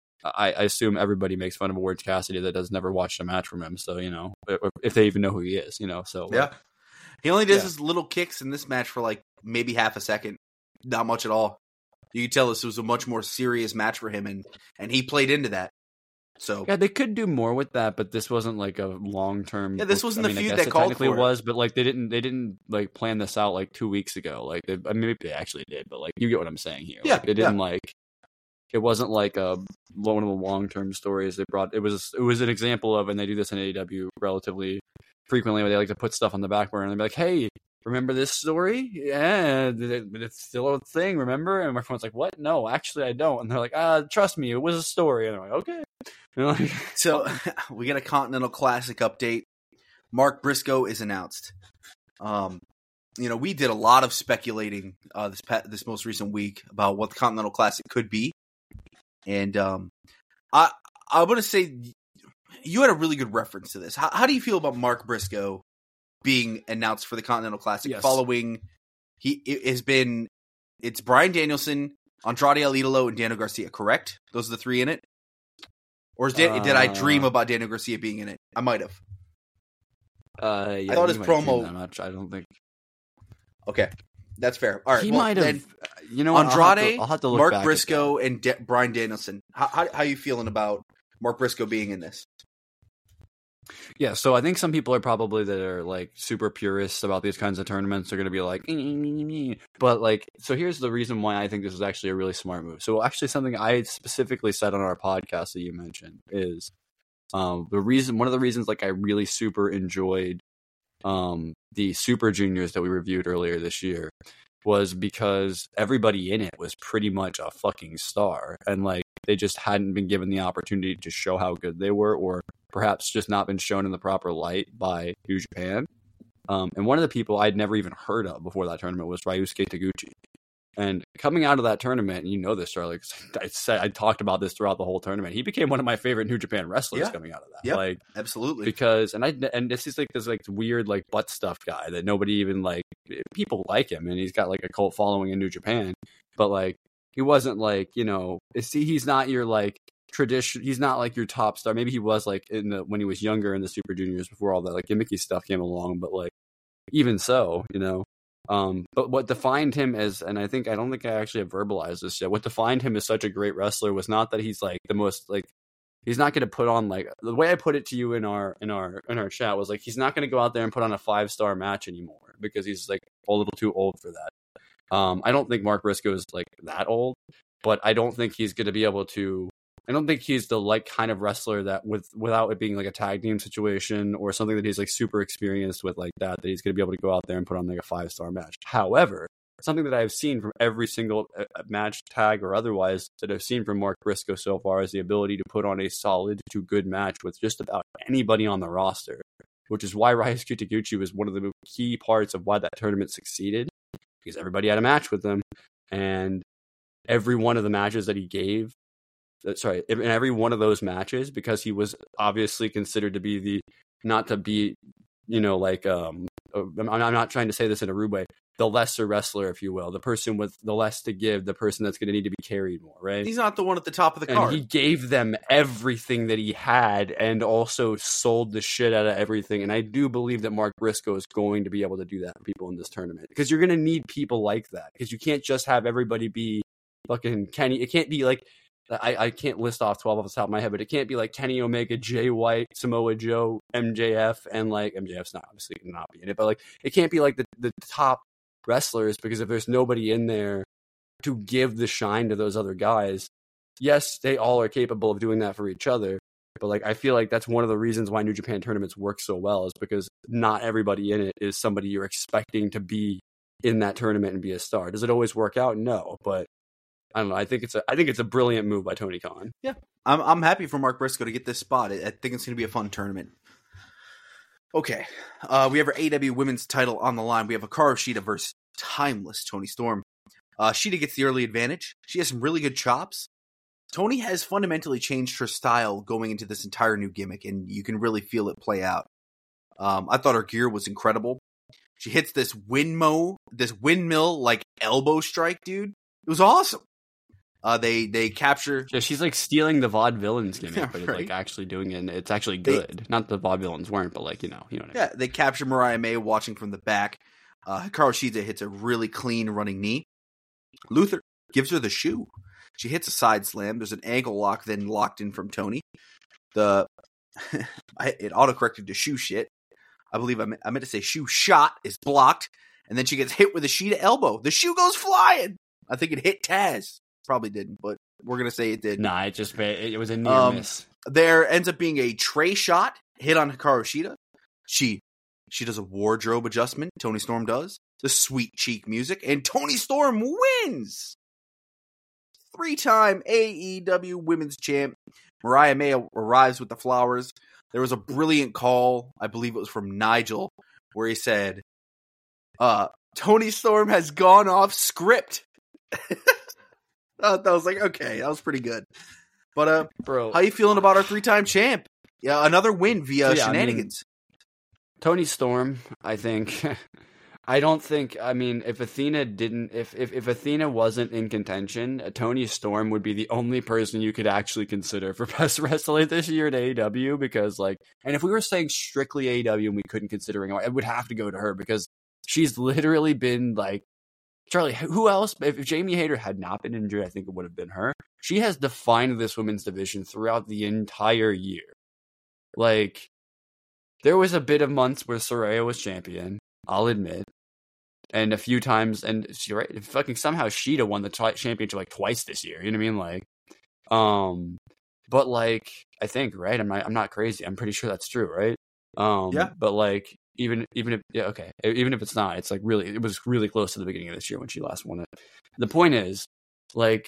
I, I assume everybody makes fun of Orange Cassidy that has never watched a match from him. So you know, if they even know who he is, you know. So Yeah. He only does Yeah. his little kicks in this match for like maybe half a second. Not much at all. You could tell this was a much more serious match for him, and, and he played into that. So yeah, they could do more with that, but this wasn't like a long term. Yeah, this wasn't I the mean, I feud guess that it called technically for it. was, but like they didn't they didn't like plan this out like two weeks ago. Like they, I mean, maybe they actually did, but like you get what I'm saying here. Yeah, like, they didn't like. It wasn't like a one of the long term stories they brought. It was it was an example of, and they do this in A E W relatively frequently, where they like to put stuff on the back burner and they're like, "Hey, remember this story? Yeah, it's still a thing. Remember?" And everyone's like, "What? No, actually, I don't." And they're like, "Ah, trust me, it was a story." And they're like, "Okay." And like, So we get a Continental Classic update. Mark Briscoe is announced. Um, you know, we did a lot of speculating uh, this pa- this most recent week about what the Continental Classic could be, and um, I I'm gonna say you had a really good reference to this. How, how do you feel about Mark Briscoe being announced for the Continental Classic? Yes. Following, he it has been it's Bryan Danielson, Andrade El Idolo, and Daniel Garcia. Correct? Those are the three in it. Or is Dan- Uh, did I dream about Daniel Garcia being in it? I might have. uh, yeah, I thought he his might have promo- seen that much. I don't think Okay, that's fair. All right, he well, might then have. You know, what? I'll have to- Andrade, I'll have to look Mark back at Briscoe, and De- Bryan Danielson. How, how how you feeling about Mark Briscoe being in this? Yeah, so I think some people are probably that are like super purists about these kinds of tournaments are going to be like, "Eh, eh, eh, eh." But like, so here's the reason why I think this is actually a really smart move. So actually, something I specifically said on our podcast that you mentioned is um, the reason. One of the reasons, like, I really super enjoyed um, the Super Juniors that we reviewed earlier this year was because everybody in it was pretty much a fucking star, and like they just hadn't been given the opportunity to show how good they were, or perhaps just not been shown in the proper light by New Japan. Um, and one of the people I'd never even heard of before that tournament was Ryusuke Taguchi. And coming out of that tournament, and you know this, Charlie, 'cause I said I talked about this throughout the whole tournament. He became one of my favorite New Japan wrestlers Yeah. coming out of that. Yep. Like, Absolutely. because and I and this is like this like weird like butt stuff guy that nobody even like people like him, and he's got like a cult following in New Japan, but like he wasn't like, you know, see, he's not your like tradition. He's not like your top star. Maybe he was like in the when he was younger in the Super Juniors before all that like gimmicky stuff came along, but like even so, you know. Um, but what defined him as, and I think I don't think I actually have verbalized this yet. What defined him as such a great wrestler was not that he's like the most like. He's not going to put on like the way I put it to you in our in our in our chat was like he's not going to go out there and put on a five star match anymore because he's like a little too old for that. Um, I don't think Mark Briscoe is like that old, but I don't think he's going to be able to. I don't think he's the like kind of wrestler that with without it being like a tag team situation or something that he's like super experienced with like that that he's going to be able to go out there and put on like a five star match. However, something that I've seen from every single uh, match, tag or otherwise, that I've seen from Mark Briscoe so far is the ability to put on a solid to good match with just about anybody on the roster, which is why Ryusuke Taguchi was one of the key parts of why that tournament succeeded, because everybody had a match with him, and every one of the matches that he gave sorry, in every one of those matches, because he was obviously considered to be the, not to be, you know, like, um, I'm, I'm not trying to say this in a rude way, the lesser wrestler, if you will, the person with the less to give, the person that's going to need to be carried more, right? He's not the one at the top of the and card. He gave them everything that he had and also sold the shit out of everything. And I do believe that Mark Briscoe is going to be able to do that for people in this tournament, because you're going to need people like that, because you can't just have everybody be fucking Kenny. It can't be like, I, I can't list off twelve off the top of my head, but it can't be like Kenny Omega, Jay White, Samoa Joe, M J F, and like M J F's not obviously not be in it, but like it can't be like the, the top wrestlers, because if there's nobody in there to give the shine to those other guys, yes, they all are capable of doing that for each other, but like I feel like that's one of the reasons why New Japan tournaments work so well, is because not everybody in it is somebody you're expecting to be in that tournament and be a star. Does it always work out? No, but I don't know. I think it's a I think it's a brilliant move by Tony Khan. Yeah, I'm I'm happy for Mark Briscoe to get this spot. I think it's going to be a fun tournament. Okay, uh, we have our A E W Women's title on the line. We have Hikaru Shida versus Timeless Toni Storm. Uh, Shida gets the early advantage. She has some really good chops. Toni has fundamentally changed her style going into this entire new gimmick, and you can really feel it play out. Um, I thought her gear was incredible. She hits this windmill, this windmill like elbow strike, dude. It was awesome. Uh, they they capture. Yeah, she's like stealing the vaudevillains gimmick, Yeah, but right. like actually doing it. And it's actually They- good. Not the vaudevillains weren't, but like you know, you know what I mean. Yeah, they capture Mariah May watching from the back. Uh, Hikaru Shida hits a really clean running knee. Luther gives her the shoe. She hits a side slam. There's an ankle lock then locked in from Toni. The I, it autocorrected to shoe shit. I believe I meant, I meant to say shoe shot is blocked, and then she gets hit with a Shida elbow. The shoe goes flying. I think it hit Taz. Probably didn't, but we're gonna say it did. Nah, it just it was a near Um, miss. There ends up being a tray shot hit on Hikaru Shida. She she does a wardrobe adjustment. Toni Storm does the sweet cheek music, and Toni Storm wins. Three-time A E W Women's Champ Mariah May arrives with the flowers. There was a brilliant call, I believe it was from Nigel, where he said, "Uh, Toni Storm has gone off script." Uh, that was like, okay, that was pretty good. But uh, Bro, how you feeling about our three-time champ? Yeah, another win via So, yeah, I mean, shenanigans. Toni Storm, I think. I don't think. I mean, if Athena didn't, if if if Athena wasn't in contention, Toni Storm would be the only person you could actually consider for best wrestler this year at A E W. Because like, and if we were saying strictly A E W and we couldn't consider her, it would have to go to her, because she's literally been like, Charlie, who else? If Jamie Hayter had not been injured, I think it would have been her. She has defined this women's division throughout the entire year. Like, there was a bit of months where Saraya was champion, I'll admit, and a few times, and she right, fucking somehow Shida won the t- championship like twice this year. You know what I mean? Like, um, but like, I think right. I'm not. I'm not crazy. I'm pretty sure that's true, right? Um, Yeah. But like, even even if yeah, okay, even if it's not, it's like really, it was really close to the beginning of this year when she last won it. The point is, like,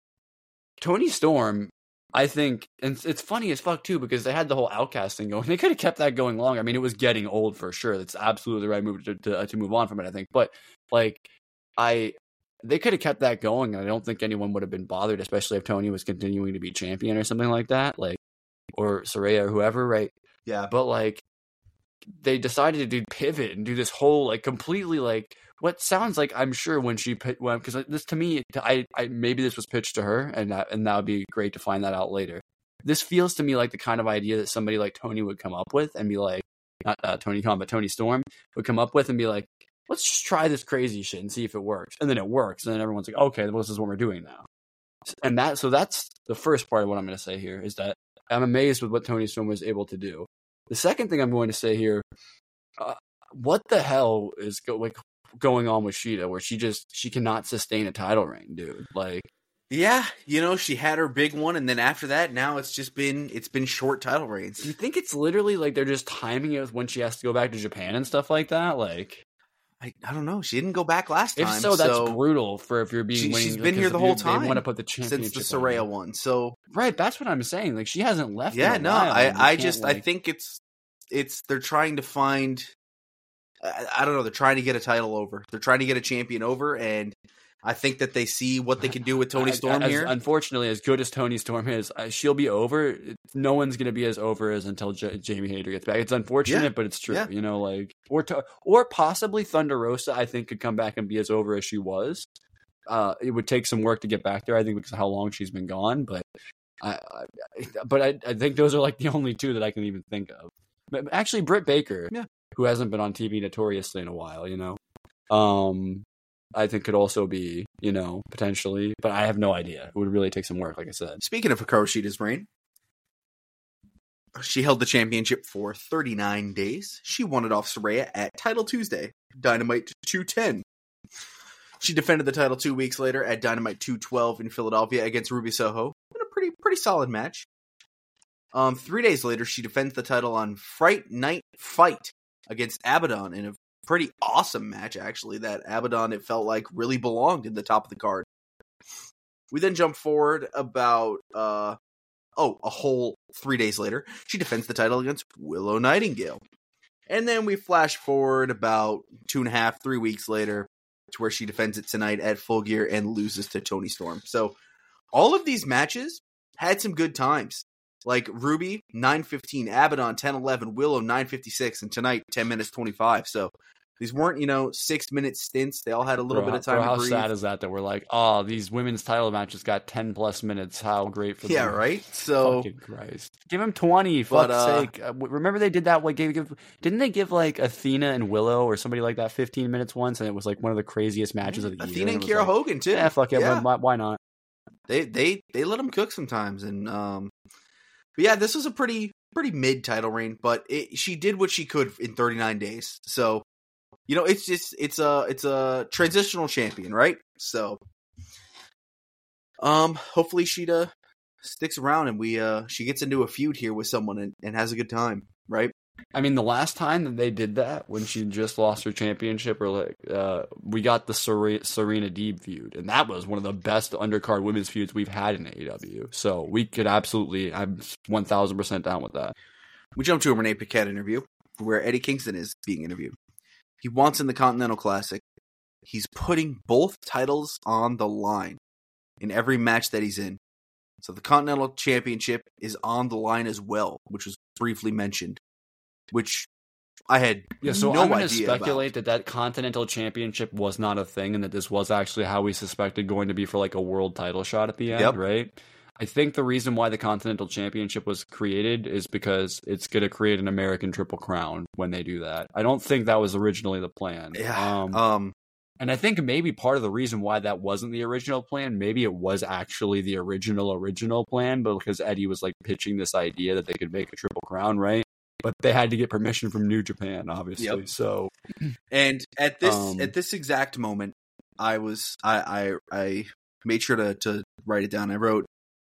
Toni Storm, I think, and it's funny as fuck too, because they had the whole Outcast thing going. They could have kept that going longer. I mean, it was getting old for sure. That's absolutely the right move to to, to move on from it, I think. But like, I they could have kept that going, and I don't think anyone would have been bothered, especially if Toni was continuing to be champion or something like that, like, or Saraya or whoever, right? Yeah. But like, they decided to do pivot and do this whole like completely like what sounds like, I'm sure when she pit went, because this to me, I, I maybe this was pitched to her, and that and that would be great to find that out later. This feels to me like the kind of idea that somebody like Toni would come up with and be like, not uh, Tony Khan, but Toni Storm would come up with and be like, let's just try this crazy shit and see if it works. And then it works, and then everyone's like, okay, well, this is what we're doing now. And that, so that's the first part of what I'm going to say here, is that I'm amazed with what Toni Storm was able to do. The second thing I'm going to say here, uh, what the hell is go- like going on with Shida, where she just she cannot sustain a title reign, dude? Like, Yeah, you know, she had her big one, and then after that, now it's just been it's been short title do you reigns. think it's literally like they're just timing it with when she has to go back to Japan and stuff like that? Like, I, I don't know. She didn't go back last if time. so, that's brutal for if you're being She, winning. she's been because here the if whole you- time. They want to put the championship since the on Saraya her. one. So Right, that's what I'm saying. Like, she hasn't left. yeah, in a no, while, I and you I can't, just I like- think it's it's they're trying to find. I, I don't know. They're trying to get a title over. They're trying to get a champion over, and I think that they see what they can do with Toni Storm as, here. Unfortunately, as good as Toni Storm is, uh, she'll be over. No one's going to be as over as until J- Jamie Hayter gets back. It's unfortunate, Yeah. but it's true. Yeah. You know, like or to, or possibly Thunder Rosa, I think, could come back and be as over as she was. Uh, it would take some work to get back there, I think, because of how long she's been gone. But I, I but I, I think those are like the only two that I can even think of. But actually, Britt Baker, yeah. who hasn't been on T V notoriously in a while, you know. Um, I think could also be, you know, potentially, but I have no idea. It would really take some work, like I said. Speaking of Hikaru Shida's reign, she held the championship for thirty-nine days. She won it off Saraya at Title Tuesday, Dynamite two ten. She defended the title two weeks later at Dynamite two twelve in Philadelphia against Ruby Soho in a pretty pretty solid match. Um, three days later, she defends the title on Fright Night Fight against Abaddon in a pretty awesome match, actually, that Abaddon, it felt like, really belonged in the top of the card. We then jump forward about, uh, oh, a whole three days later. She defends the title against Willow Nightingale. And then we flash forward about two and a half, three weeks later to where she defends it tonight at Full Gear and loses to Toni Storm. So all of these matches had some good times. Like Ruby, nine fifteen, Abaddon, ten eleven, Willow, nine fifty-six, and tonight, ten minutes twenty-five. So these weren't, you know, six-minute stints. They all had a little bro, bit of time bro, to how breathe. How sad is that that we're like, oh, these women's title matches got ten-plus minutes. How great for them. Yeah, right? So, fucking Christ. Give them twenty, but, fuck's uh, sake. Uh, remember they did that, like, gave, give, didn't they give, like, Athena and Willow or somebody like that fifteen minutes once, and it was, like, one of the craziest matches of the Athena year? and and Kiera like, Hogan, too. Yeah, fuck yeah, yeah. Why, why not? They, they, they let them cook sometimes, and, um... But yeah, this was a pretty pretty mid title reign, but it, she did what she could in thirty-nine days. So, you know, it's just it's a it's a transitional champion, right? So, um, hopefully Shida sticks around and we uh she gets into a feud here with someone and, and has a good time, right? I mean, the last time that they did that, when she just lost her championship, or like, uh, we got the Ser- Serena Deeb feud, and that was one of the best undercard women's feuds we've had in A E W. So we could absolutely, I'm one thousand percent down with that. We jump to a Renee Paquette interview where Eddie Kingston is being interviewed. He wants in the Continental Classic. He's putting both titles on the line in every match that he's in. So the Continental Championship is on the line as well, which was briefly mentioned. Which I had yeah, so no I'm going to idea speculate about. that that Continental Championship was not a thing, and that this was actually how we suspected going to be for like a world title shot at the end, Yep. right? I think the reason why the Continental Championship was created is because it's going to create an American Triple Crown when they do that. I don't think that was originally the plan. Yeah. Um, Um, and I think maybe part of the reason why that wasn't the original plan, maybe it was actually the original, original plan, but because Eddie was like pitching this idea that they could make a Triple Crown, right? But they had to get permission from New Japan, obviously. Yep. So, and at this Um, at this exact moment, I was I I, I made sure to, to write it down. I wrote,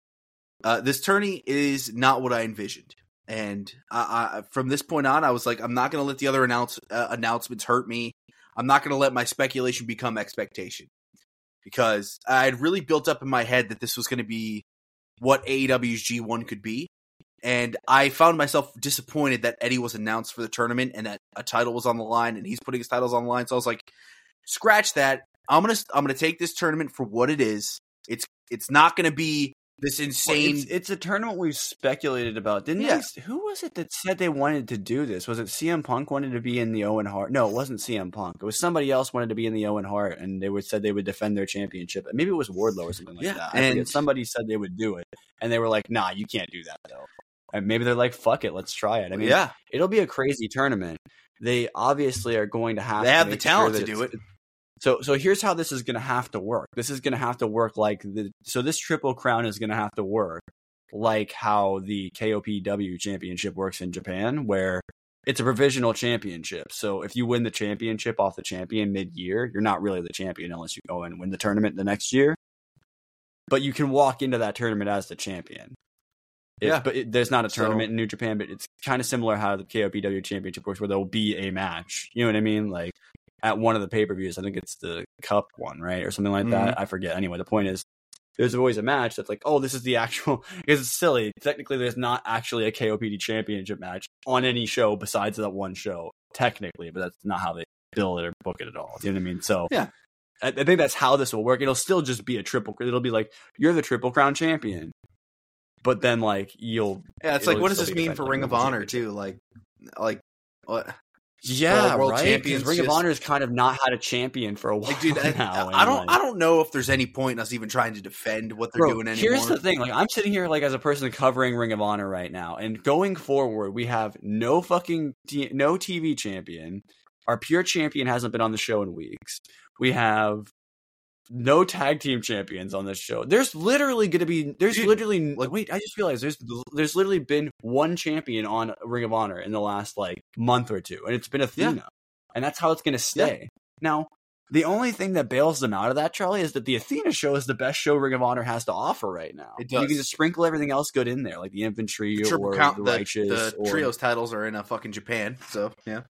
uh, "This tourney is not what I envisioned." And I, I, from this point on, I was like, I'm not going to let the other announce, uh, announcements hurt me. I'm not going to let my speculation become expectation, because I had really built up in my head that this was going to be what A E W's G one could be. And I found myself disappointed that Eddie was announced for the tournament and that a title was on the line and he's putting his titles on the line. So I was like, scratch that. I'm going to I'm going to take this tournament for what it is. It's it's not going to be this insane. Well, it's, it's a tournament we've speculated about. Didn't Yeah. they? Who was it that said they wanted to do this? Was it C M Punk wanted to be in the Owen Hart? No, it wasn't C M Punk. It was somebody else wanted to be in the Owen Hart, and they would said they would defend their championship. Maybe it was Wardlow or something like Yeah, that. I and- forget. Somebody said they would do it, and they were like, "Nah, you can't do that though." And maybe they're like, "Fuck it, let's try it." I mean, yeah, it'll be a crazy tournament. They obviously are going to have they to have the make talent sure to that do it's- it. So, so here's how this is going to have to work. This is going to have to work like the. So this Triple Crown is going to have to work like how the K O P W Championship works in Japan, where it's a provisional championship. So if you win the championship off the champion mid-year, you're not really the champion unless you go and win the tournament the next year. But you can walk into that tournament as the champion. It, Yeah. But it, there's not a tournament So- in New Japan, but it's kind of similar how the K O P W Championship works, where there'll be a match. You know what I mean? Like at one of the pay-per-views, I think it's the Cup one, right? Or something like Mm-hmm. that. I forget. Anyway, the point is, there's always a match that's like, oh, this is the actual, because it's silly. Technically, there's not actually a K O P D championship match on any show besides that one show, technically, but that's not how they bill it or book it at all. You know what I mean? So, Yeah. I, I think that's how this will work. It'll still just be a triple. It'll be like you're the Triple Crown champion, but then like you'll. Yeah, it's like what does this mean for Ring of Honor too? Like, like what? Yeah, World right. Champions Ring just, of Honor has kind of not had a champion for a while. Like, dude, I, now, I don't. like, I don't know if there's any point in us even trying to defend what they're bro, doing anymore. Here's the thing: like, I'm sitting here like as a person covering Ring of Honor right now, and going forward, we have no fucking t- no T V champion. Our pure champion hasn't been on the show in weeks. We have no tag team champions on this show. There's literally going to be. There's Dude, literally. like, wait, I just realized there's there's literally been one champion on Ring of Honor in the last like month or two, and it's been Athena. Yeah. And that's how it's going to stay. Yeah. Now, the only thing that bails them out of that, Charlie, is that the Athena show is the best show Ring of Honor has to offer right now. It does. You can just sprinkle everything else good in there, like the Infantry the or count, the the, Righteous. The or... trios titles are in a fucking Japan, so yeah.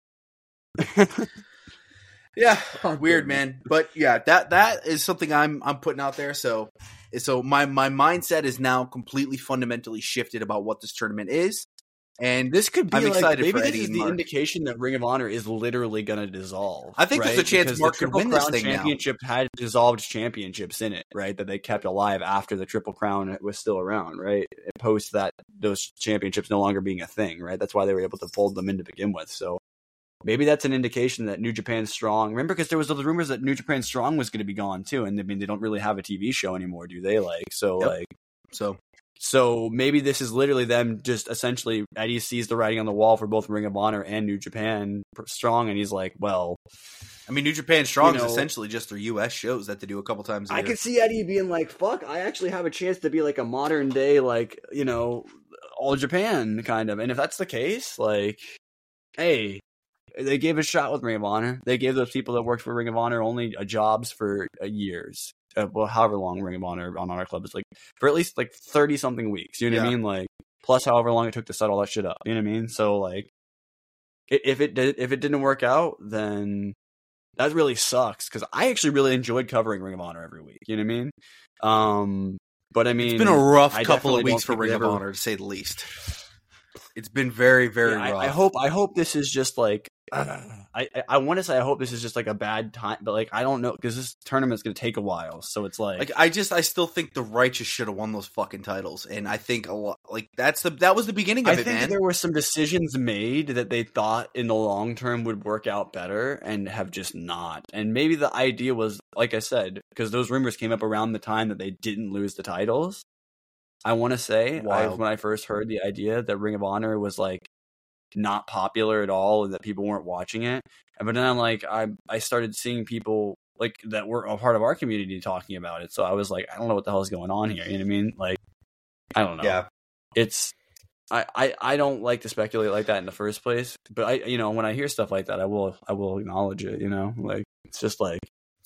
Yeah, weird, man. But yeah, that that is something I'm I'm putting out there. So so my my mindset is now completely fundamentally shifted about what this tournament is. And this could be I'm like, excited maybe for this Eddie is and the Mark. indication that Ring of Honor is literally going to dissolve. I think right? there's a chance because Mark the could win this Crown thing championship now. had dissolved championships in it, right? That they kept alive after the Triple Crown was still around, right? Post that those championships no longer being a thing, right? That's why they were able to fold them in to begin with. So maybe that's an indication that New Japan Strong. Remember, because there was those rumors that New Japan Strong was going to be gone too, and I mean they don't really have a T V show anymore, do they? Like so, Yep. like so. So maybe this is literally them just essentially Eddie sees the writing on the wall for both Ring of Honor and New Japan Strong, and he's like, well, I mean, New Japan Strong you know, is essentially just their U S shows that they do a couple times a year. I could see Eddie being like, fuck, I actually have a chance to be like a modern day, like, you know, All Japan kind of. And if that's the case, like, hey, they gave a shot with Ring of Honor. They gave those people that worked for Ring of Honor only uh, jobs for uh, years. Uh, well, however long Ring of Honor on Honor Club is, like, for at least like thirty something weeks. You know what Yeah. I mean? Like, plus however long it took to set all that shit up. You know what I mean? So, like, if it did, if it didn't work out, then that really sucks because I actually really enjoyed covering Ring of Honor every week. You know what I mean? Um, but I mean, it's been a rough I couple of definitely weeks for don't Ring think of we ever- Honor, to say the least. It's been very, very Yeah, rough. I, I hope I hope this is just like uh, I I, I want to say I hope this is just like a bad time, but like I don't know because this tournament's gonna take a while, so it's like, Like I just, I still think the Righteous should have won those fucking titles, and I think a lot, like that's the that was the beginning of I it, think man. there were some decisions made that they thought in the long term would work out better and have just not. And maybe the idea was, like I said, because those rumors came up around the time that they didn't lose the titles. I want to say I, Wild. when I first heard the idea that Ring of Honor was like not popular at all and that people weren't watching it, but then I'm like I I started seeing people like that were a part of our community talking about it, so I was like, I don't know what the hell is going on here. You know what I mean? Like I don't know. Yeah, It's I, I, I don't like to speculate like that in the first place, but I you know when I hear stuff like that I will I will acknowledge it. You know, like it's just like.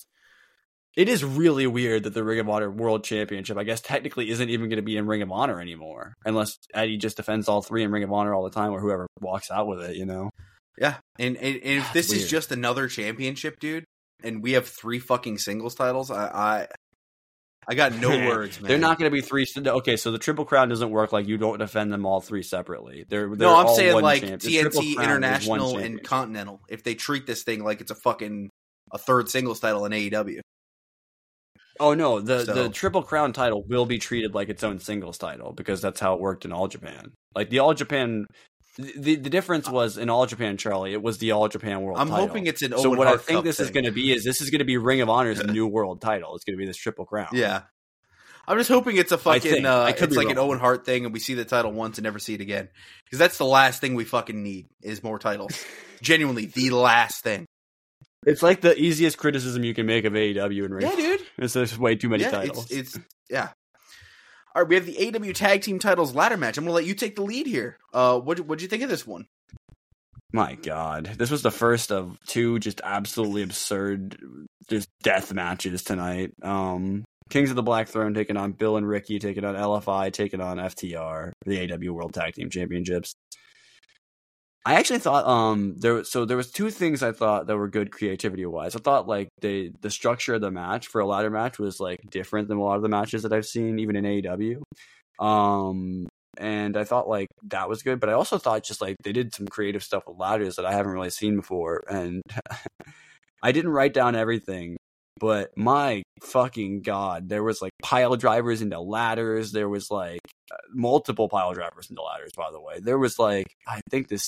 It is really weird that the Ring of Honor World Championship, I guess, technically isn't even going to be in Ring of Honor anymore, unless Eddie just defends all three in Ring of Honor all the time, or whoever walks out with it, you know? yeah. And and, and if this Weird. is just another championship, dude, and we have three fucking singles titles, I I, I got no words, man. They're not going to be three. Okay, so the Triple Crown doesn't work like you don't defend them all three separately. They're, they're No, I'm all saying one like champ- the T N Triple T Crown is one International and championship. Continental. If they treat this thing like it's a fucking a third singles title in A E W. Oh no, the So- the Triple Crown title will be treated like its own singles title because that's how it worked in All Japan. Like the All Japan, the the difference was in All Japan, Charlie. It was the All Japan World. I'm title. hoping it's an So Owen what I Hart think Cup this is thing. going to be is this is going to be Ring of Honor's new world title. It's going to be this Triple Crown. Yeah. I'm just hoping it's a fucking think. uh, I could it's be like an wrong. Owen Hart thing, and we see the title once and never see it again. Because that's the last thing we fucking need is more titles. Genuinely, the last thing. It's like the easiest criticism you can make of A E W and Ring. Yeah, dude. It's just way too many Yeah, titles. it's, it's yeah. All right, we have the A E W Tag Team Titles ladder match. I'm gonna let you take the lead here. Uh, what what'd you think of this one? My God, this was the first of two just absolutely absurd, just death matches tonight. Um, Kings of the Black Throne taking on Bill and Ricky, taking on L F I, taking on F T R, the A E W World Tag Team Championships. I actually thought um there so there was two things I thought that were good creativity wise. I thought like the the structure of the match for a ladder match was like different than a lot of the matches that I've seen even in A E W. Um and I thought like that was good, but I also thought just like they did some creative stuff with ladders that I haven't really seen before, and I didn't write down everything. but my fucking God, there was like pile drivers into ladders. There was like multiple pile drivers into ladders, by the way. There was like, I think this,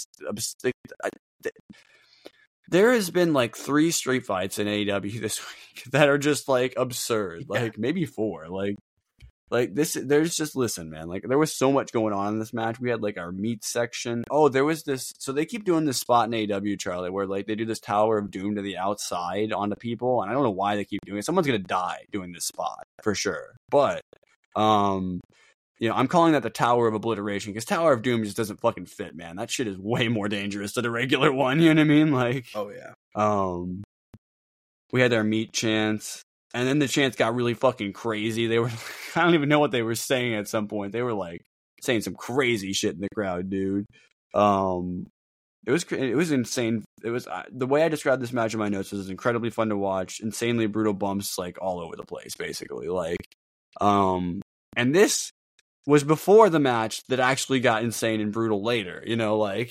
there has been like three street fights in A E W this week that are just like absurd. Yeah. Like maybe four. Like, Like this, there's just listen, man. Like there was so much going on in this match. We had like our meat section. Oh, there was this. So they keep doing this spot in A E W, Charlie, where like they do this Tower of Doom to the outside onto people, and I don't know why they keep doing it. Someone's gonna die doing this spot for sure. But, um, you know, I'm calling that the Tower of Obliteration because Tower of Doom just doesn't fucking fit, man. That shit is way more dangerous than the regular one. You know what I mean? Like, oh yeah. Um, we had our meat chants. And then the chants got really fucking crazy. They were, I don't even know what they were saying at some point. They were like saying some crazy shit in the crowd, dude. Um, it was, it was insane. It was, uh, the way I described this match in my notes was incredibly fun to watch. Insanely brutal bumps, like all over the place, basically. Like, um, and this was before the match that actually got insane and brutal later, you know, like.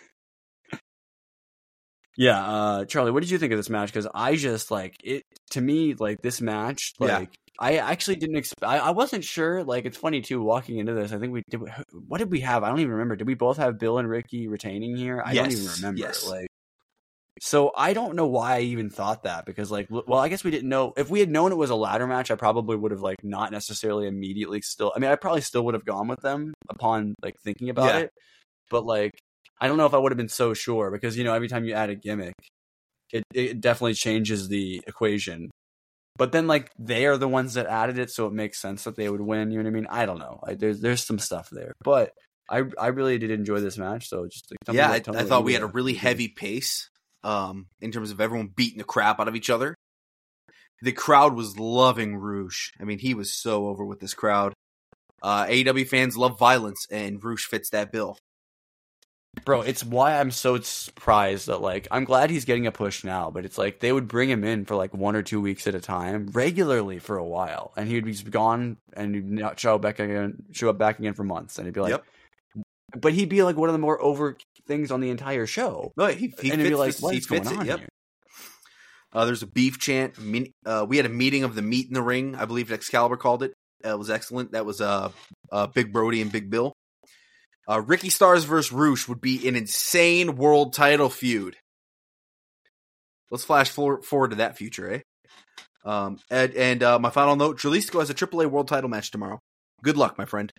Yeah, uh, Charlie, what did you think of this match? Because I just, like, it, to me, like, this match, like, Yeah. I actually didn't expect, I, I wasn't sure, like, it's funny, too, walking into this, I think we, did, what did we have? I don't even remember. Did we both have Bill and Ricky retaining here? I Yes, don't even remember. yes. Like, so I don't know why I even thought that, because, like, well, I guess we didn't know, if we had known it was a ladder match, I probably would have, like, not necessarily immediately still, I mean, I probably still would have gone with them upon, like, thinking about Yeah. it, but, like, I don't know if I would have been so sure because, you know, every time you add a gimmick, it, it definitely changes the equation. But then, like, they are the ones that added it, so it makes sense that they would win. You know what I mean? I don't know. I, there's there's some stuff there. But I I really did enjoy this match. So just like, tell me Yeah, what- I, tell me I what thought you we had a got. really heavy pace um, in terms of everyone beating the crap out of each other. The crowd was loving Roosh. I mean, he was so over with this crowd. Uh, A E W fans love violence, and Roosh fits that bill. Bro, it's why I'm so surprised that, like, I'm glad he's getting a push now, but it's like they would bring him in for like one or two weeks at a time, regularly for a while, and he'd be gone and he'd not show up back again, show up back again for months, and he'd be like, Yep. but he'd be like one of the more over things on the entire show, No, he, he and fits it'd be like, this- what he is going fits it, on yep. here? Uh, there's a beef chant. Min- uh, we had a meeting of the meat in the ring. I believe Excalibur called it. Uh, it was excellent. That was uh, uh, Big Brody and Big Bill. Uh, Ricky Stars versus Roosh would be an insane world title feud. Let's flash for- forward to that future, eh? Um, and and uh, my final note: Jalisco has a triple A world title match tomorrow. Good luck, my friend.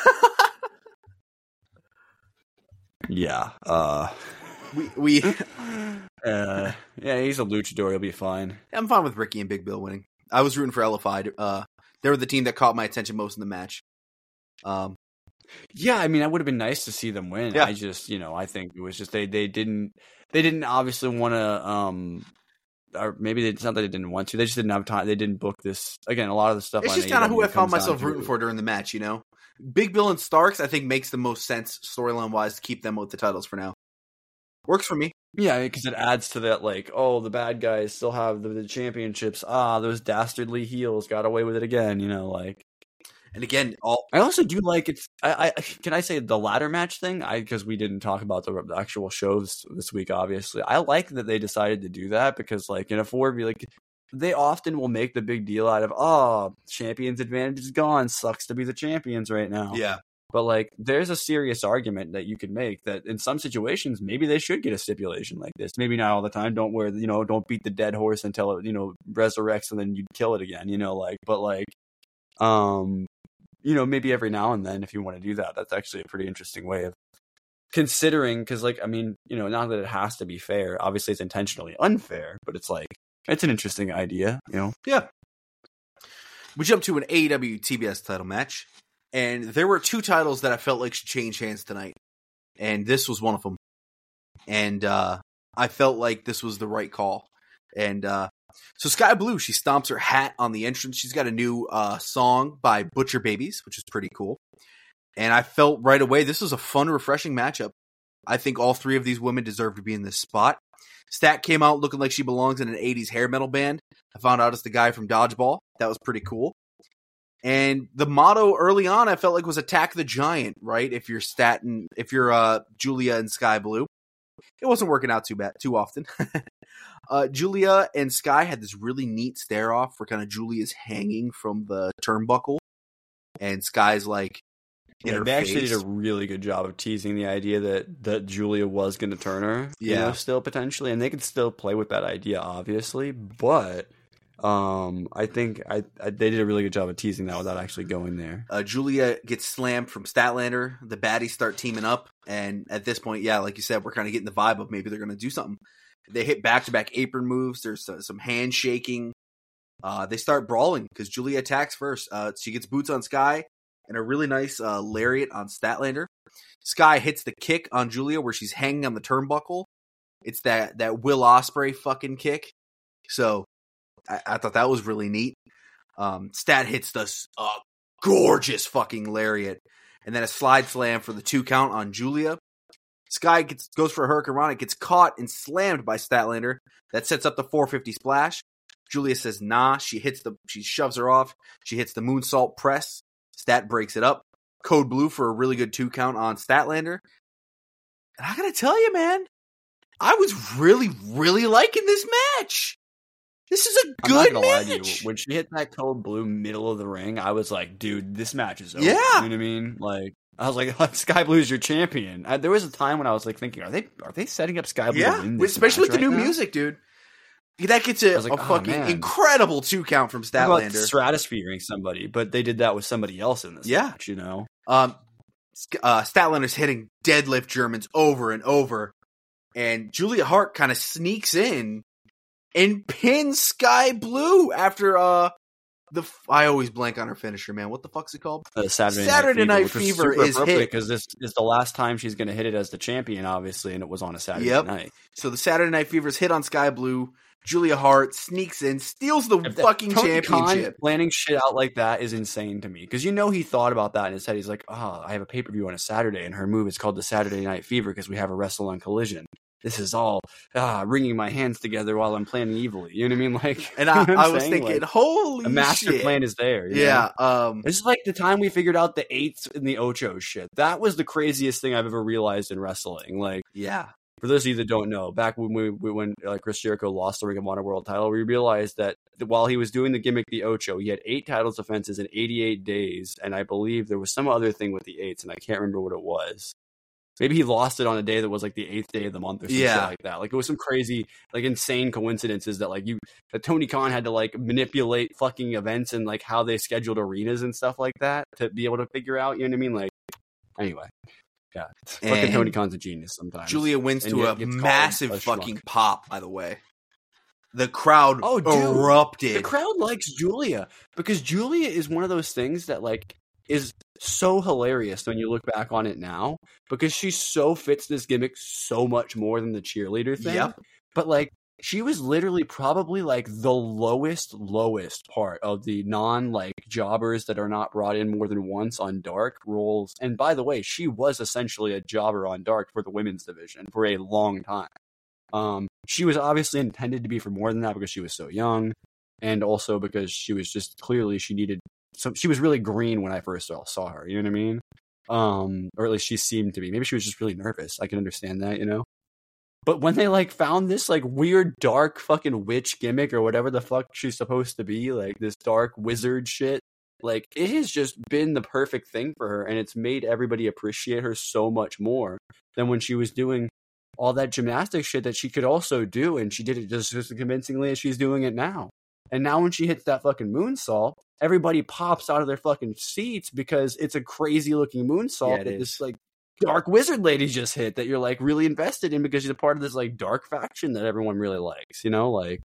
Yeah, uh, we we. uh, yeah, he's a luchador. He'll be fine. I'm fine with Ricky and Big Bill winning. I was rooting for L F I. Uh, they were the team that caught my attention most in the match. Um, Yeah, I mean, that would have been nice to see them win. Yeah. I just, you know, I think it was just they they didn't they didn't obviously want to, um, or maybe they, it's not that they didn't want to. They just didn't have time. They didn't book this again. A lot of the stuff. it's on just kind of A E who I W found comes down myself to- rooting for during the match. You know, Big Bill and Starks. I think makes the most sense storyline wise to keep them with the titles for now. Works for me. Yeah, because it adds to that, like, oh, the bad guys still have the, the championships. Ah, those dastardly heels got away with it again. You know, like. And again, all I also do like it's. I, I can I say the ladder match thing? I because we didn't talk about the, the actual shows this week. Obviously, I like that they decided to do that because, like, in a four v, like they often will make the big deal out of, oh, champions advantage is gone. Sucks to be the champions right now. yeah. But like, there's a serious argument that you could make that in some situations maybe they should get a stipulation like this. Maybe not all the time. Don't wear, you know, don't beat the dead horse until it, you know, resurrects and then you kill it again. You know, like, but like, um. you know, maybe every now and then if you want to do that, that's actually a pretty interesting way of considering. Because, like, I mean, you know, not that it has to be fair. Obviously, it's intentionally unfair, but it's like, it's an interesting idea, you know? Yeah. We jump to an A E W T B S title match, and there were two titles that I felt like should change hands tonight, and this was one of them. And uh, I felt like this was the right call. And uh, so Sky Blue, she stomps her hat on the entrance. She's got a new uh, song by Butcher Babies, which is pretty cool. And I felt right away this was a fun, refreshing matchup. I think all three of these women deserve to be in this spot. Stat came out looking like she belongs in an eighties hair metal band. I found out it's the guy from Dodgeball. That was pretty cool. And the motto early on, I felt like was attack the giant, right? If you're Stat and if you're uh, Julia and Sky Blue. it wasn't working out too bad too often. uh, Julia and Sky had this really neat stare off where kind of Julia's hanging from the turnbuckle, and Sky's like, in Yeah, her they actually face. did a really good job of teasing the idea that, that Julia was going to turn her, you Yeah. know, still potentially, and they could still play with that idea, obviously, but um, I think I, I they did a really good job of teasing that without actually going there. Uh, Julia gets slammed from Statlander. The baddies start teaming up, and at this point, yeah, like you said, we're kind of getting the vibe of maybe they're going to do something. They hit back-to-back apron moves. There's uh, some handshaking. Uh, they start brawling because Julia attacks first. Uh, she gets boots on Sky and a really nice uh, lariat on Statlander. Sky hits the kick on Julia where she's hanging on the turnbuckle. It's that, that Will Ospreay fucking kick. So I, I thought that was really neat. Um, Stat hits the uh, gorgeous fucking lariat. And then a slide slam for the two count on Julia. Sky gets, goes for a Hurricane Rana, gets caught and slammed by Statlander. That sets up the four fifty splash. Julia says nah. She hits the she shoves her off. She hits the moonsault press. Stat breaks it up. Code Blue for a really good two count on Statlander. And I gotta tell you, man, I was really, really liking this match. This is a good I'm not gonna match. lie to you. When she hit that Code Blue middle of the ring, I was like, dude, this match is over. Yeah. You know what I mean? Like, I was like, Sky Blue's your champion. I, there was a time when I was like thinking, are they are they setting up Sky Blue Yeah, to win this especially with match the new right now? music, dude. That gets a, I was like, a oh, fucking man. incredible two count from Talk about Statlander. stratosphering somebody, but they did that with somebody else in this Yeah. match, you know? Um, uh, Statlander's hitting deadlift Germans over and over, and Julia Hart kind of sneaks in and pins Sky Blue after uh the I always blank on her finisher, man. What the fuck's it called? The Saturday, Saturday Night Night Fever, Fever which was is super hit. because this is the last time she's going to hit it as the champion, obviously, and it was on a Saturday Yep. night. So the Saturday Night Fever's hit on Sky Blue. Julia Hart sneaks in, steals the If that- fucking Tony Khan championship. planning shit out like that is insane to me because you know he thought about that in his head. He's like, "Oh, I have a pay per view on a Saturday, and her move is called the Saturday Night Fever because we have a wrestle on Collision. This is all ah, wringing my hands together while I'm planning evilly." You know what I mean? Like, And you know I, what I'm I was saying? thinking, Like, holy a master shit. plan is there. you Yeah. know? Um, This is like the time we figured out the eights in the Ocho shit. That was the craziest thing I've ever realized in wrestling. Like, yeah. for those of you that don't know, back when we, we when uh, Chris Jericho lost the Ring of Honor World Title, we realized that while he was doing the gimmick, the Ocho, he had eight titles defenses in eighty-eight days, and I believe there was some other thing with the eights, and I can't remember what it was. Maybe he lost it on a day that was like the eighth day of the month or some Yeah. shit like that. Like it was some crazy, like insane coincidences that like you, that Tony Khan had to like manipulate fucking events and like how they scheduled arenas and stuff like that to be able to figure out. You know what I mean? Like, anyway. Yeah, fucking And Tony Khan's a genius sometimes. Julia wins And to yet a gets called massive a schmuck. fucking pop, by the way. The crowd Oh, dude. erupted. The crowd likes Julia because Julia is one of those things that like is so hilarious when you look back on it now because she so fits this gimmick so much more than the cheerleader thing. Yep. But like she was literally probably like the lowest, lowest part of the non like jobbers that are not brought in more than once on Dark roles. And by the way, she was essentially a jobber on Dark for the women's division for a long time. Um, she was obviously intended to be for more than that because she was so young, and also because she was just clearly she needed some. She was really green when I first saw, saw her. You know what I mean? Um, or at least she seemed to be. Maybe she was just really nervous. I can understand that, you know. But when they like found this like weird dark fucking witch gimmick or whatever the fuck she's supposed to be, like this dark wizard shit, like it has just been the perfect thing for her, and it's made everybody appreciate her so much more than when she was doing all that gymnastics shit that she could also do, and she did it just as convincingly as she's doing it now. And now when she hits that fucking moonsault, everybody pops out of their fucking seats because it's a crazy looking moonsault Yeah, it that is. this like dark wizard lady just hit that you're like really invested in because she's a part of this like dark faction that everyone really likes, you know, like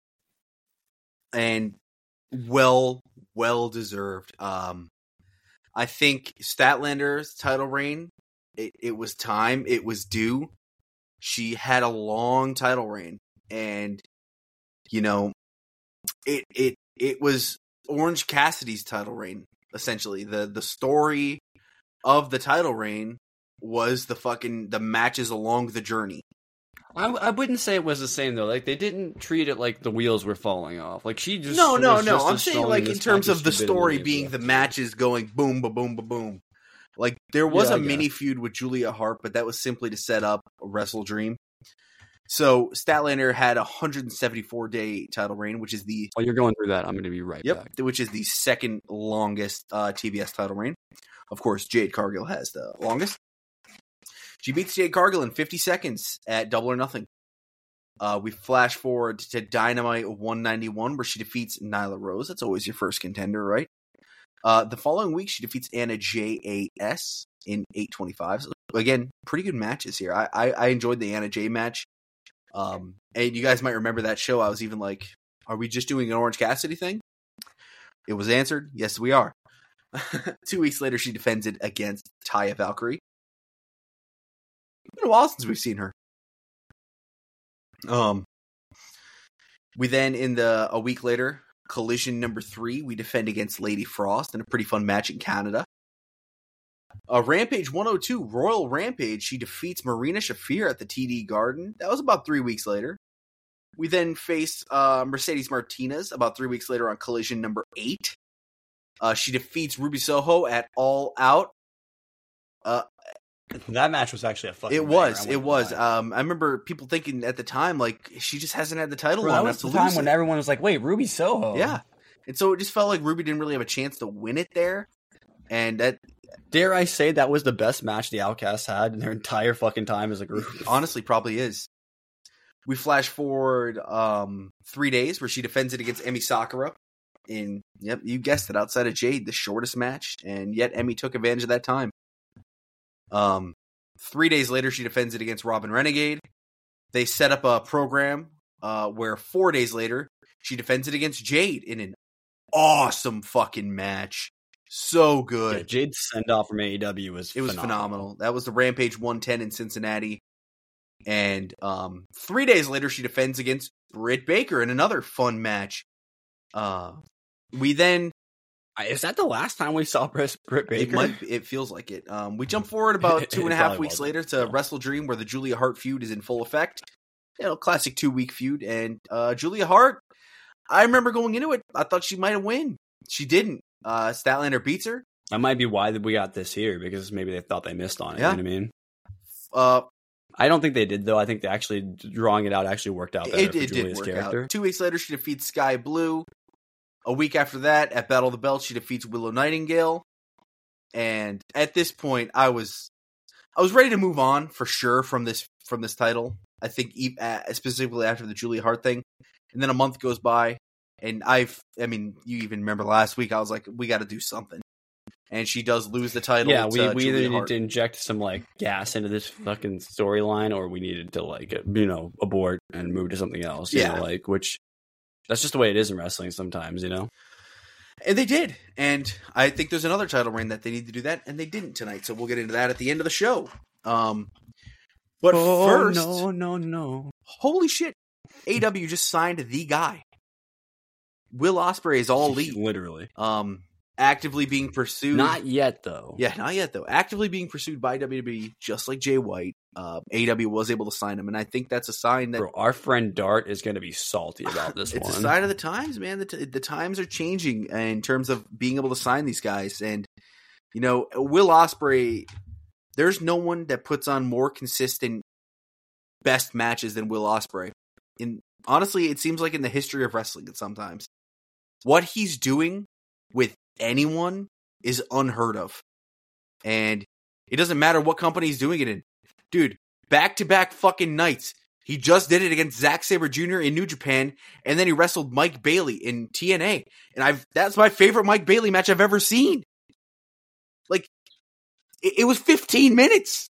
and well, well deserved. Um, I think Statlander's title reign, it, it was time, it was due. She had a long title reign, and you know, it it it was Orange Cassidy's title reign. Essentially, the the story of the title reign was the fucking the matches along the journey. I, I wouldn't say it was the same though. Like they didn't treat it like the wheels were falling off. Like she just No, no, was no. just I'm as saying strong like this in terms match of the as she'd been in story the being the episode. matches going boom, ba boom, ba boom. Like, there was Yeah, a I mini guess. feud with Julia Hart, but that was simply to set up a Wrestle Dream. So, Statlander had a one hundred seventy-four day title reign, which is the While you're going through that, I'm going to be right yep, back. which is the second longest uh, T B S title reign. Of course, Jade Cargill has the longest. She beats Jade Cargill in fifty seconds at Double or Nothing. Uh, we flash forward to Dynamite one ninety-one, where she defeats Nyla Rose. That's always your first contender, right? Uh, the following week, she defeats Anna J A S in eight twenty-five. So, again, pretty good matches here. I, I, I enjoyed the Anna J match. Um, and you guys might remember that show. I was even like, are we just doing an Orange Cassidy thing? It was answered, yes, we are. Two weeks later, she defends it against Taya Valkyrie. It's been a while since we've seen her. Um, we then, in the a week later, Collision number three, we defend against Lady Frost in a pretty fun match in Canada. Uh, Rampage one oh two, Royal Rampage, she defeats Marina Shafir at the T D Garden. That was about three weeks later. We then face uh, Mercedes Martinez about three weeks later on Collision number eight. Uh, she defeats Ruby Soho at All Out. Uh, That match was actually a fucking it banger, was, I it wouldn't was. lie. Um, I remember people thinking at the time, like, she just hasn't had the title Bro, long that enough was to the time lose when it. everyone was like, wait, Ruby Soho. Yeah. And so it just felt like Ruby didn't really have a chance to win it there. And that Dare I say that was the best match the Outcasts had in their entire fucking time as a group? honestly probably is. We flash forward um, three days where she defends it against Emi Sakura in, yep, you guessed it, outside of Jade, the shortest match. And yet Emi took advantage of that time. Um, three days later, she defends it against Robin Renegade. They set up a program uh, where four days later, she defends it against Jade in an awesome fucking match. So good. Yeah, Jade's send off from A E W was It was phenomenal. phenomenal. That was the Rampage one ten in Cincinnati. And um, three days later, she defends against Britt Baker in another fun match. Uh, we then... Is that the last time we saw Britt, Britt Baker? It, might, it feels like it. Um, we jump forward about two and a It half probably weeks wasn't. later to No. Wrestle Dream, where the Julia Hart feud is in full effect. You know, classic two-week feud. And uh, Julia Hart, I remember going into it, I thought she might have win. She didn't. Uh, Statlander beats her. That might be why we got this here, because maybe they thought they missed on it. Yeah. You know what I mean? Uh, I don't think they did, though. I think they actually, drawing it out actually worked out better it for it did Julia's work character. out. Two weeks later, she defeats Sky Blue. A week after that, at Battle of the Belts, she defeats Willow Nightingale. And at this point, I was, I was ready to move on for sure from this from this title. I think e- uh, specifically after the Julia Hart thing, and then a month goes by, and I've, I mean, you even remember last week, I was like, we got to do something. And she does lose the title. Yeah, to we, we Julia either need Hart. to inject some like gas into this fucking storyline, or we needed to like you know abort and move to something else. You Yeah. know, like which that's just the way it is in wrestling sometimes. You know, And they did. And I think there's another title reign that they need to do that, and they didn't tonight. So we'll get into that at the end of the show. Um, but first, no, no, no. holy shit, A E W just signed the guy. Will Ospreay is all elite. Literally, Um, actively being pursued. not yet though. Yeah, not yet though. Actively being pursued by W W E, just like Jay White. Uh, A E W was able to sign him, and I think that's a sign that Bro, our friend Dart is going to be salty about this it's one. a sign of the times, man. The, t- the times are changing in terms of being able to sign these guys. And, you know, Will Ospreay, there's no one that puts on more consistent best matches than Will Ospreay. In honestly, it seems like in the history of wrestling sometimes. What he's doing with anyone is unheard of. And it doesn't matter what company he's doing it in. Dude, back-to-back fucking nights. He just did it against Zack Sabre Junior in New Japan, and then he wrestled Mike Bailey in T N A. And I've that's my favorite Mike Bailey match I've ever seen. Like, it, it was fifteen minutes.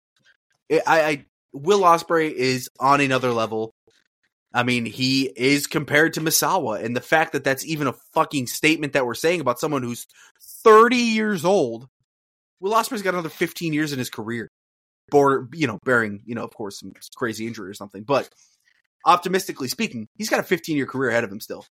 It, I, I Will Ospreay is on another level. I mean, he is compared to Misawa, and the fact that that's even a fucking statement that we're saying about someone who's thirty years old. Will Ospreay's got another fifteen years in his career. Border, you know, bearing, you know, of course, some crazy injury or something. But optimistically speaking, he's got a fifteen-year career ahead of him still.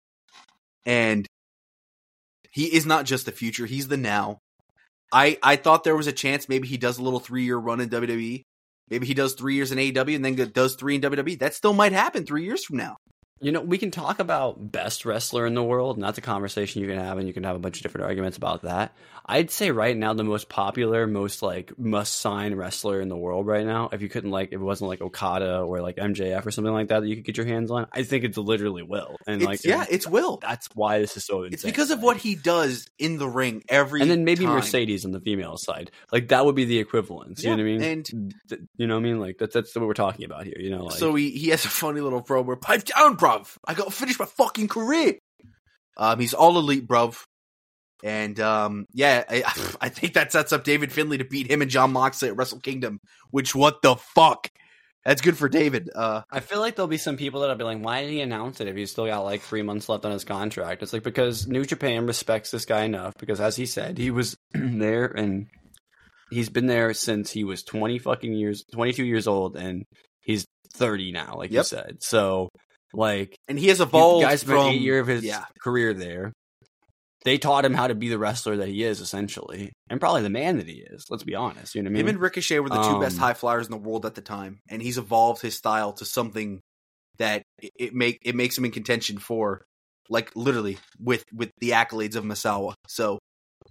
And he is not just the future, he's the now. I, I thought there was a chance maybe he does a little three-year run in W W E. Maybe he does three years in A E W and then does three in W W E. That still might happen three years from now. You know, we can talk about best wrestler in the world, and that's a conversation you can have, and you can have a bunch of different arguments about that. I'd say right now the most popular, most like must-sign wrestler in the world right now, if you couldn't like, if it wasn't like Okada or like M J F or something like that that you could get your hands on, I think it's literally Will. And it's, like, yeah, it's Will. That's why this is so insane. It's because of what he does in the ring every and then maybe time. Mercedes on the female side, like that would be the equivalence. You Yeah, know what I mean? and Th- you know what I mean? Like that's that's what we're talking about here. You know, like, so he, he has a funny little promo where, pipe down, bruv. I gotta finish my fucking career. Um, he's all elite, bruv. And, um, yeah, I, I think that sets up David Finlay to beat him and John Moxley at Wrestle Kingdom, which, what the fuck? That's good for David. Uh, I feel like there'll be some people that'll be like, why did he announce it if he's still got like three months left on his contract? It's like, because New Japan respects this guy enough, because as he said, he was there and he's been there since he was twenty fucking years, twenty-two years old, and he's thirty now, like Yep. you said. So, like, and he has evolved the guy spent from eight years of his yeah. career there. They taught him how to be the wrestler that he is, essentially, and probably the man that he is. Let's be honest. You know what I mean? Him and Ricochet were the two Um, best high flyers in the world at the time, and he's evolved his style to something that it, it make it makes him in contention for, like, literally with with the accolades of Misawa. So,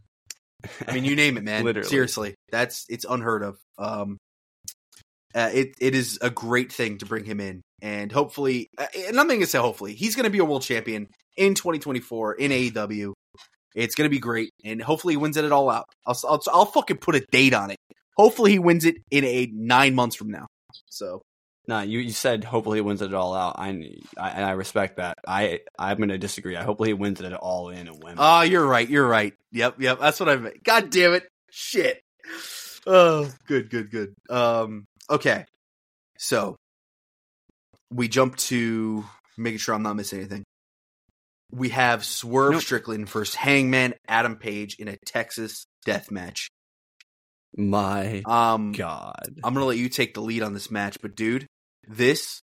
I mean, you name it, man. Literally. Seriously, that's it's unheard of. Um, uh, it it is a great thing to bring him in, and hopefully, uh, and I'm going to say hopefully, he's going to be a world champion in twenty twenty-four in A E W. It's going to be great, and hopefully he wins it all out. I'll, I'll I'll fucking put a date on it. Hopefully he wins it in a nine months from now. So, No, you, you said hopefully he wins it all out. I, I and I respect that. I I'm going to disagree. I hopefully he wins it all in and win. oh, you're right. You're right. Yep, yep. That's what I meant. God damn it. Shit. Oh, good, good, good. Um, okay. So, we jump to making sure I'm not missing anything. We have Swerve Nope. Strickland versus Hangman Adam Page in a Texas death match. My Um, God. I'm gonna let you take the lead on this match, but dude, this,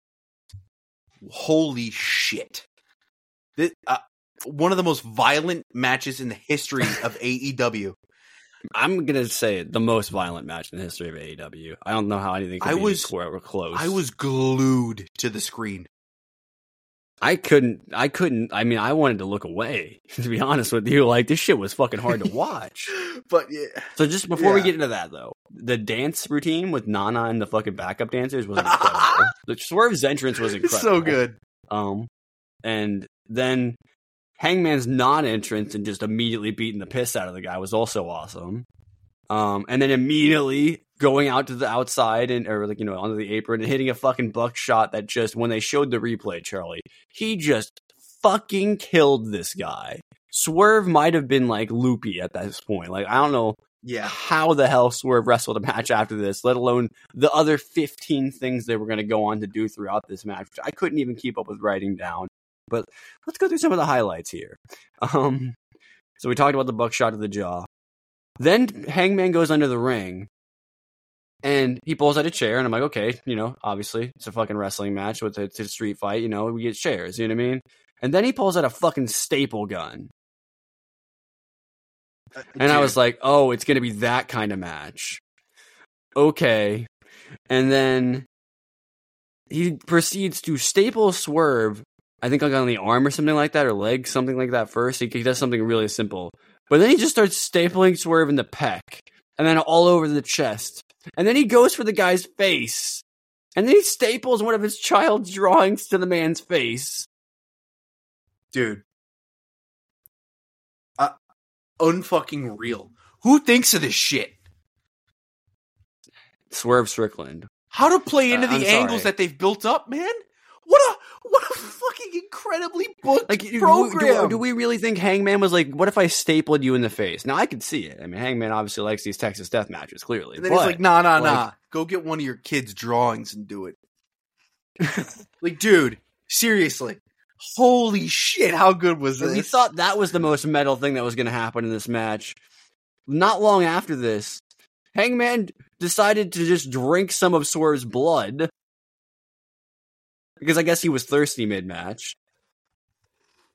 holy shit, this, uh, one of the most violent matches in the history of A E W. I'm going to say it, the most violent match in the history of A E W. I don't know how anything could I be was- square or close. I was glued to the screen. I couldn't, I couldn't, I mean, I wanted to look away, to be honest with you. Like, this shit was fucking hard to watch. But yeah, So just before we Yeah. get into that, though, the dance routine with Nana and the fucking backup dancers was incredible. The Swerve's entrance was it's incredible. so good. Um, and then Hangman's non-entrance and just immediately beating the piss out of the guy was also awesome. Um, and then immediately going out to the outside and or like you know onto the apron and hitting a fucking buckshot that just when they showed the replay, Charlie, he just fucking killed this guy. Swerve might have been like loopy at this point. Like I don't know Yeah, how the hell Swerve wrestled a match after this, let alone the other fifteen things they were going to go on to do throughout this match, which I couldn't even keep up with writing down. But let's go through some of the highlights here. Um, so we talked about the buckshot to the jaw. Then Hangman goes under the ring, and he pulls out a chair, and I'm like, okay, you know, obviously, it's a fucking wrestling match, with it's a street fight, you know, we get chairs, you know what I mean? And then he pulls out a fucking staple gun. And I was like, oh, it's going to be that kind of match. Okay. And then he proceeds to staple Swerve, I think like on the arm or something like that, or leg, something like that first. He, he does something really simple. But then he just starts stapling Swerve in the pec, and then all over the chest. And then he goes for the guy's face. And then he staples one of his child's drawings to the man's face. dude, uh, unfucking real. Who thinks of this shit? Swerve Strickland. How to play into Uh, the I'm angles sorry. that they've built up, man? What a what a fucking incredibly booked Like, do- program. Do, do we really think Hangman was like, what if I stapled you in the face? Now, I could see it. I mean, Hangman obviously likes these Texas death matches, clearly. And then but, he's like, nah, nah, like- nah. Go get one of your kids' drawings and do it. Like, dude, seriously. Holy shit, how good was And this? we thought that was the most metal thing that was going to happen in this match. Not long after this, Hangman decided to just drink some of Swerve's blood. Because I guess he was thirsty mid-match.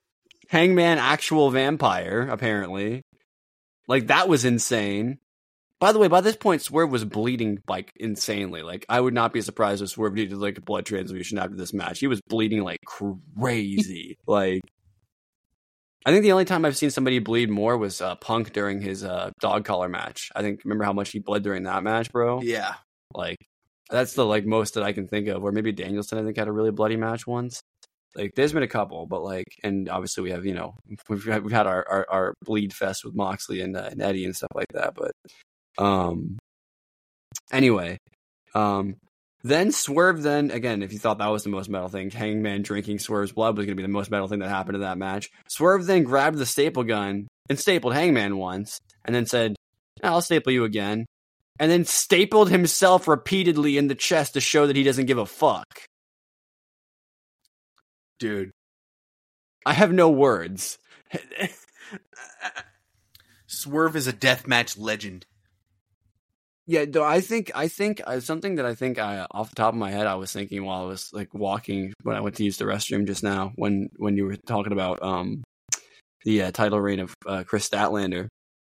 Hangman, actual vampire, apparently. Like, that was insane. By the way, by this point, Swerve was bleeding like insanely. Like, I would not be surprised if Swerve needed like a blood transfusion after this match. He was bleeding like crazy. Like, I think the only time I've seen somebody bleed more was uh, Punk during his uh, dog collar match. I think, remember how much he bled during that match, bro? Yeah. Like, that's the like most that I can think of. Or maybe Danielson, I think, had a really bloody match once. Like, there's been a couple, but like, and obviously we have, you know, we've had, we've had our, our, our bleed fest with Moxley and, uh, and Eddie and stuff like that. But um, anyway, um, then Swerve. Then again, if you thought that was the most metal thing, Hangman drinking Swerve's blood was going to be the most metal thing that happened in that match. Swerve then grabbed the staple gun and stapled Hangman once, and then said, "I'll staple you again," and then stapled himself repeatedly in the chest to show that he doesn't give a fuck. Dude, I have no words. Swerve is a deathmatch legend. Yeah, though I think I think uh, something that I think I off the top of my head I was thinking while I was like walking when I went to use the restroom just now when when you were talking about um the uh, title reign of uh, Chris Statlander.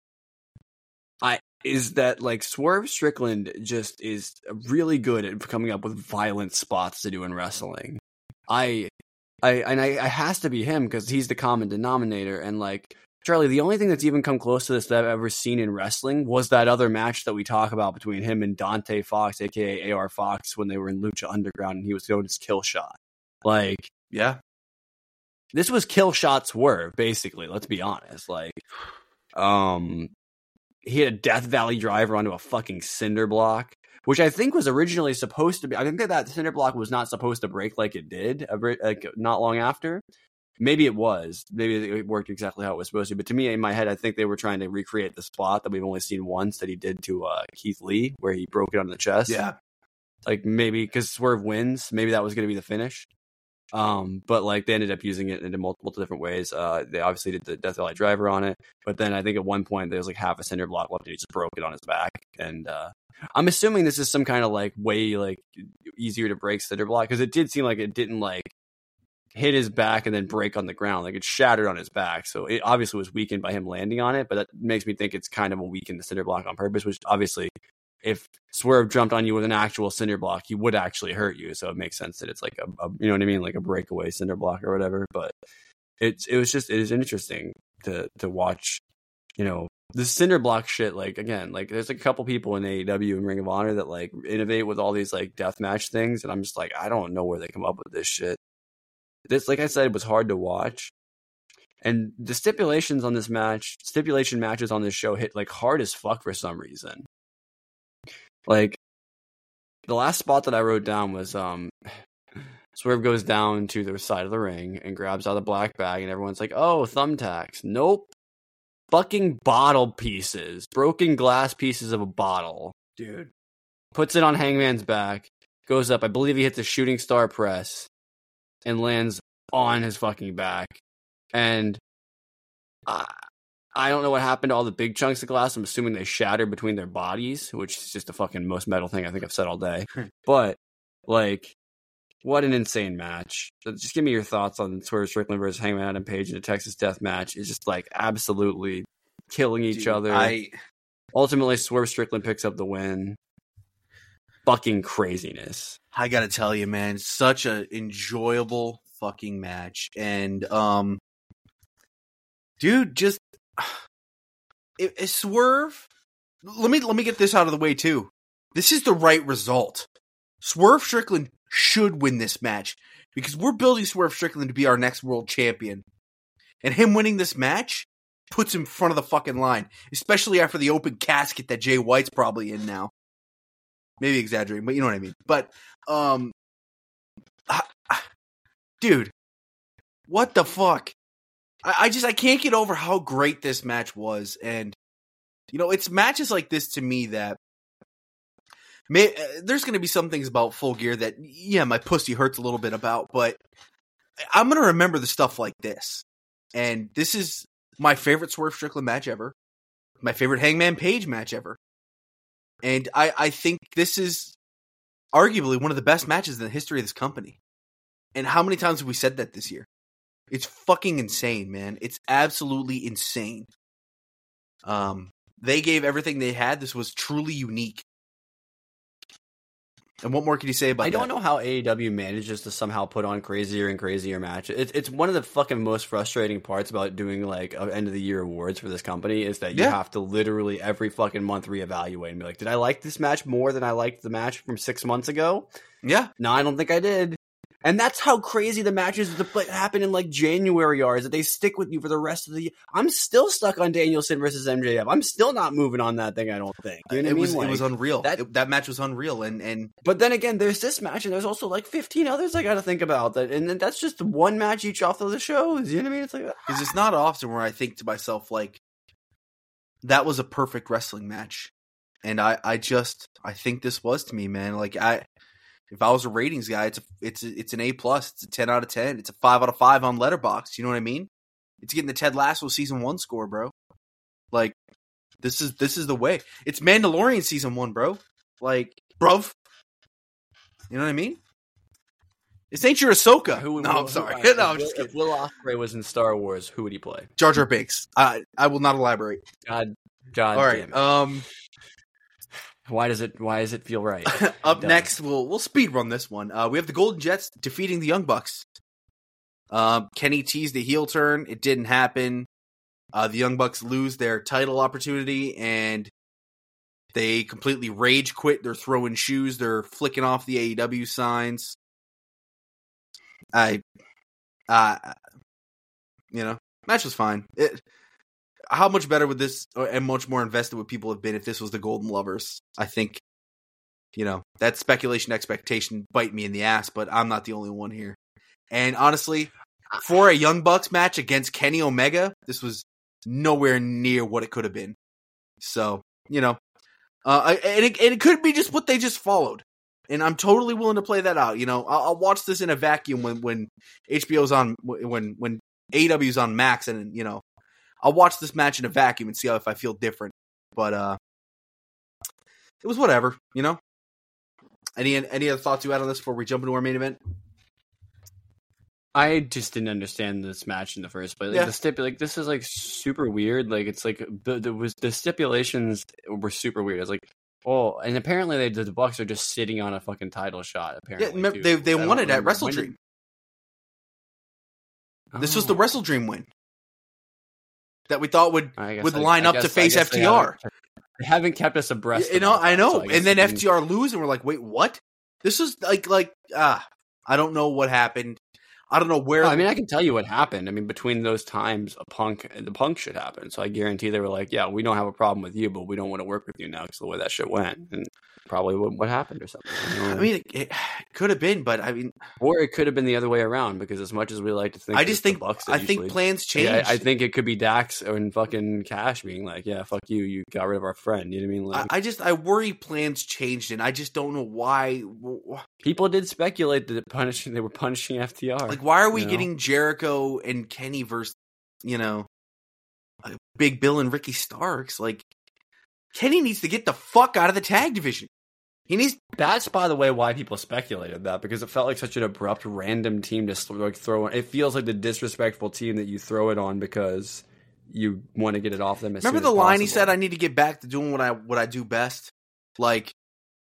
I is that like Swerve Strickland just is really good at coming up with violent spots to do in wrestling. I I and I it has to be him because he's the common denominator. And like Charlie, the only thing that's even come close to this that I've ever seen in wrestling was that other match that we talk about between him and Dante Fox, aka A R Fox, when they were in Lucha Underground and he was doing his kill shot. Like, yeah, this was kill shot Swerve, basically. Let's be honest. Like, um, he had a Death Valley driver onto a fucking cinder block, which I think was originally supposed to be. I think that that cinder block was not supposed to break like it did, like not long after. Maybe it was. Maybe it worked exactly how it was supposed to. But to me, in my head, I think they were trying to recreate the spot that we've only seen once that he did to uh, Keith Lee, where he broke it on the chest. Yeah. Like maybe because Swerve wins, maybe that was going to be the finish. Um, but like they ended up using it in multiple different ways. Uh, they obviously did the Death Valley driver on it, but then I think at one point there was like half a cinder block left and he just broke it on his back. And uh, I'm assuming this is some kind of like way like easier to break cinder block because it did seem like it didn't like hit his back and then break on the ground. Like it shattered on his back. So it obviously was weakened by him landing on it, but that makes me think it's kind of a weakened the cinder block on purpose, which obviously if Swerve jumped on you with an actual cinder block, he would actually hurt you. So it makes sense that it's like a, a you know what I mean? Like a breakaway cinder block or whatever. But it's, it was just, it is interesting to, to watch, you know, the cinder block shit. Like, again, like there's like a couple people in A E W and Ring of Honor that like innovate with all these like deathmatch things. And I'm just like, I don't know where they come up with this shit. This, like I said, was hard to watch. And the stipulations on this match, stipulation matches on this show hit like hard as fuck for some reason. Like the last spot that I wrote down was um Swerve goes down to the side of the ring and grabs out the black bag and everyone's like, oh, thumbtacks. Nope. Fucking bottle pieces. Broken glass pieces of a bottle. Dude. Puts it on Hangman's back. Goes up. I believe he hits a shooting star press. And lands on his fucking back. And I, I don't know what happened to all the big chunks of glass. I'm assuming they shattered between their bodies, which is just the fucking most metal thing I think I've said all day. But, like, what an insane match. Just give me your thoughts on Swerve Strickland versus Hangman Adam Page in a Texas Death Match. It's just, like, absolutely killing each Dude, other. I... Ultimately, Swerve Strickland picks up the win. Fucking craziness. I gotta tell you, man, such an enjoyable fucking match. And, um, dude, just, it, it Swerve, let me, let me get this out of the way too. This is the right result. Swerve Strickland should win this match because we're building Swerve Strickland to be our next world champion. And him winning this match puts him in front of the fucking line, especially after the open casket that Jay White's probably in now. Maybe exaggerating, but you know what I mean. But, um, I, I, dude, what the fuck? I, I just, I can't get over how great this match was. And, you know, it's matches like this to me that, may, uh, there's going to be some things about Full Gear that, yeah, my pussy hurts a little bit about, but I'm going to remember the stuff like this. And this is my favorite Swerve Strickland match ever. My favorite Hangman Page match ever. And I, I think this is arguably one of the best matches in the history of this company. And how many times have we said that this year? It's fucking insane, man. It's absolutely insane. Um, They gave everything they had. This was truly unique. And what more can you say about that? I don't that? know how A E W manages to somehow put on crazier and crazier matches. It's it's one of the fucking most frustrating parts about doing like end of the year awards for this company is that you Yeah. have to literally every fucking month reevaluate and be like, did I like this match more than I liked the match from six months ago? Yeah. No, I don't think I did. And that's how crazy the matches that happen in like January are, is that they stick with you for the rest of the year. I'm still stuck on Danielson versus M J F. I'm still not moving on that thing, I don't think. You know what it I mean? was Like, it was unreal. that- That, that match was unreal. And, and But then again, there's this match, and there's also like fifteen others I got to think about. That, and then that's just one match each off of the shows. You know what I mean? It's like, because it's not often where I think to myself, like, that was a perfect wrestling match. And I, I just, I think this was to me, man. Like, I, if I was a ratings guy, it's a, it's a, it's an A plus. It's a ten out of ten. It's a five out of five on Letterboxd. You know what I mean? It's getting the Ted Lasso season one score, bro. Like, this is this is the way. It's Mandalorian season one, bro. Like, bruv. You know what I mean? This ain't your Ahsoka. who would- no, who- I'm sorry. who- no, I'm if just Will- kidding. If Will Ospreay was in Star Wars, who would he play? Jar Jar Binks. I I will not elaborate. God, God All damn right. it. Um. why does it? Why does it feel right? Up It does. next, we'll we'll speed run this one. Uh, we have the Golden Jets defeating the Young Bucks. Um, Kenny teased the heel turn. It didn't happen. Uh, the Young Bucks lose their title opportunity, and they completely rage quit. They're throwing shoes. They're flicking off the A E W signs. I, uh, you know, match was fine. It. How much better would this, and much more invested would people have been if this was the Golden Lovers? I think, you know, that speculation expectation bite me in the ass, but I'm not the only one here. And honestly, for a Young Bucks match against Kenny Omega, this was nowhere near what it could have been. So, you know, uh, I, and, it, and it could be just what they just followed. And I'm totally willing to play that out. You know, I'll, I'll watch this in a vacuum when, when H B O's on, when, when A E W's on Max, and, you know, I'll watch this match in a vacuum and see how if I feel different. But uh, it was whatever, you know? Any any other thoughts you had on this before we jump into our main event? I just didn't understand this match in the first place. Like, Yeah. the stip- like this is like super weird. Like it's like the, the was the stipulations were super weird. It's like, oh, and apparently they the Bucks are just sitting on a fucking title shot. Yeah, Apparently, remember, too. they they I don't won it at remember. Wrestle When Dream. did- This was the Oh. Wrestle Dream win that we thought would I guess would I- line I up to guess- I face guess F they T R. haven't- They haven't kept us abreast. You know, about I that, know. so I guess And then I mean- F T R lose, and we're like, wait, what? This was like like ah, I don't know what happened. I don't know where. Well, I mean, I can tell you what happened. I mean, between those times, a punk, the punk shit happened. So I guarantee they were like, "Yeah, we don't have a problem with you, but we don't want to work with you now because the way that shit went." And probably what, what happened or something. You know? I mean, it, it could have been, but I mean, or it could have been the other way around. Because as much as we like to think, I it's just the think Bucks that I think usually- plans change. Yeah, I, I think it could be Dax and fucking Cash being like, "Yeah, fuck you, you got rid of our friend." You know what I mean? Like, I, I just I worry plans changed, and I just don't know why. people did speculate that punishing they were punishing F T R. Like, why are we you know? getting Jericho and Kenny versus, you know, uh, Big Bill and Ricky Starks? Like, Kenny needs to get the fuck out of the tag division. He needs. That's, by the way, why people speculated that, because it felt like such an abrupt, random team to sl- like throw in. It feels like the disrespectful team that you throw it on because you want to get it off them. As Remember soon the as line he possible. said, "I need to get back to doing what I what I do best." Like,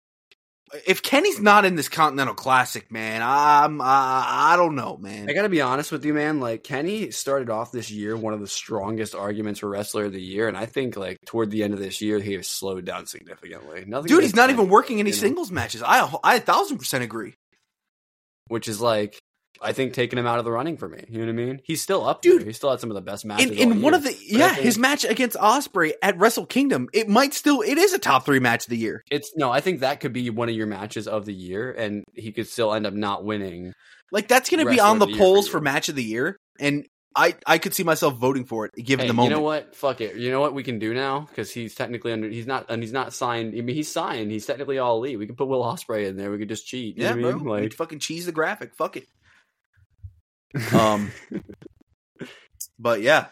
if Kenny's not in this Continental Classic, man, I'm I, I don't know, man. I gotta be honest with you, man. Like, Kenny started off this year one of the strongest arguments for Wrestler of the Year, and I think like toward the end of this year he has slowed down significantly. Nothing, Dude, he's against not Kenny, even working any you know? singles matches. I I a thousand percent agree. which is like, I think taking him out of the running for me. You know what I mean? He's still up Dude, there. He still had some of the best matches. In, in all one year. of the But I yeah, think- his match against Ospreay at Wrestle Kingdom, it might still it is a top three match of the year. It's no, I think that could be one of your matches of the year, and he could still end up not winning. Like, that's going to be Wrestler on of the the year polls for for you. match of the year, and I I could see myself voting for it given Hey, the moment. you know what? Fuck it. You know what we can do now? Because he's technically under. He's not, and he's not signed. I mean, he's signed. He's technically all elite. We can put Will Ospreay in there. We could just cheat. You Yeah, know bro. what I mean? Like, Like, fucking cheese the graphic. Fuck it. Um, but yeah.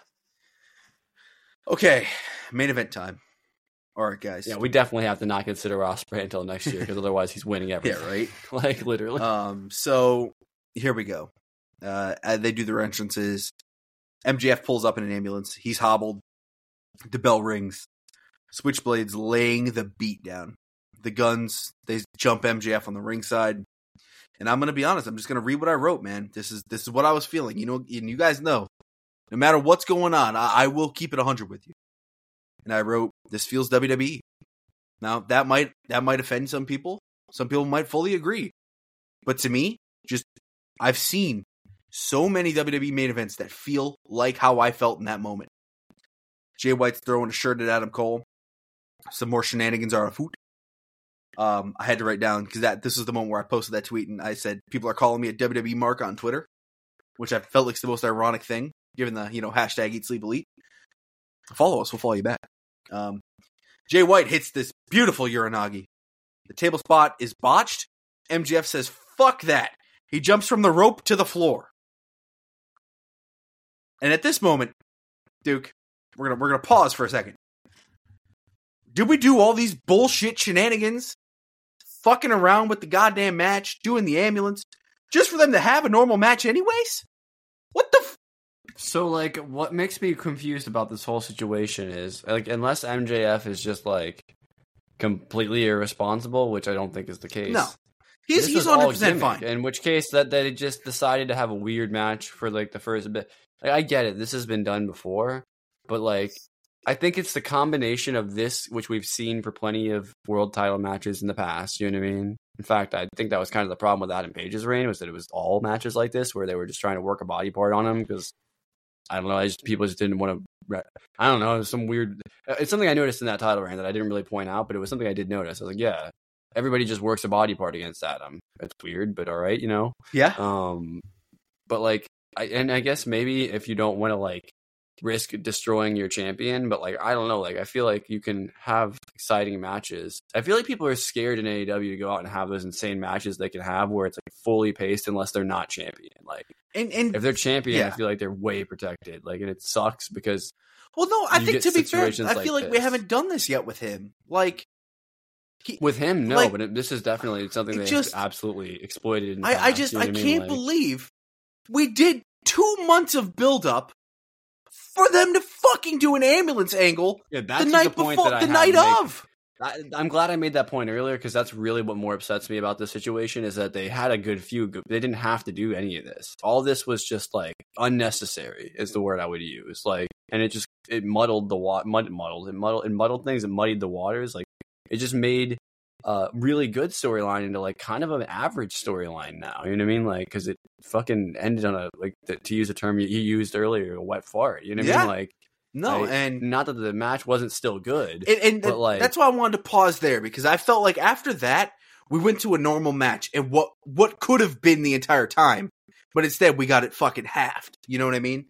Okay, main event time. All right, guys. yeah, we definitely have to not consider Ospreay until next year, because otherwise he's winning everything. yeah, right. Like literally. Um, so here we go. Uh, as they do their entrances. M J F pulls up in an ambulance. He's hobbled. The bell rings. Switchblades laying the beat down. The Guns, they jump M J F on the ringside. And I'm going to be honest, I'm just going to read what I wrote, man. This is this is what I was feeling. You know, and you guys know, no matter what's going on, I, I will keep it one hundred with you. And I wrote, this feels W W E. Now, that might that might offend some people. Some people might fully agree. But to me, just I've seen so many W W E main events that feel like how I felt in that moment. Jay White's throwing a shirt at Adam Cole. Some more shenanigans are afoot. Um, I had to write down because that this is the moment where I posted that tweet and I said people are calling me a W W E mark on Twitter, which I felt like the most ironic thing given the you know hashtag Eat Sleep Elite. Follow us, we'll follow you back. Um, Jay White hits this beautiful Uranagi. The table spot is botched. M J F says, "Fuck that." He jumps from the rope to the floor. And at this moment, Duke, we're gonna we're gonna pause for a second. Did we do all these bullshit shenanigans, fucking around with the goddamn match, doing the ambulance, just for them to have a normal match anyways? What the f- So, like, what makes me confused about this whole situation is, like, unless M J F is just, like, completely irresponsible, which I don't think is the case. No. He's, This he's was one hundred all percent gimmick, fine. In which case, that they just decided to have a weird match for, like, the first bit. Like, I get it. This has been done before. But, like, I think it's the combination of this, which we've seen for plenty of world title matches in the past. You know what I mean? In fact, I think that was kind of the problem with Adam Page's reign, was that it was all matches like this where they were just trying to work a body part on him because, I don't know, I just, people just didn't want to, I don't know, it was some weird, it's something I noticed in that title reign that I didn't really point out, but it was something I did notice. I was like, yeah, everybody just works a body part against Adam. It's weird, but all right, you know? Yeah. Um, but like, I, and I guess maybe if you don't want to like risk destroying your champion, but like, I don't know, like, I feel like you can have exciting matches. I feel like people are scared in A E W to go out and have those insane matches they can have where it's like fully paced unless they're not champion. Like, And, and if they're champion, yeah. I feel like they're way protected. Like, and it sucks because well, no, I you think get to be fair, I situations feel like like we this. haven't done this yet with him. Like, he, with him, no, like, but it, this is definitely something it they just- absolutely exploited. In the I, I past, just, you know I what mean? can't Like, believe we did two months of build-up for them to fucking do an ambulance angle yeah, the that's night the point before, that I the had night to make. of. I, I'm glad I made that point earlier because that's really what more upsets me about this situation is that they had a good few. They didn't have to do any of this. All this was just like unnecessary is the word I would use. Like, and it just it muddled the water, mud muddled, it muddled, it muddled things, it muddied the waters. Like, it just made a really good storyline into like kind of an average storyline now. You know what I mean? Like, because it fucking ended on a like the, to use a term you, you used earlier, a wet fart. You know what I Yeah. mean? Like. No, I- and not that the match wasn't still good, and, and but like that's why I wanted to pause there because I felt like after that we went to a normal match and what what could have been the entire time, but instead we got it fucking halved. You know what I mean?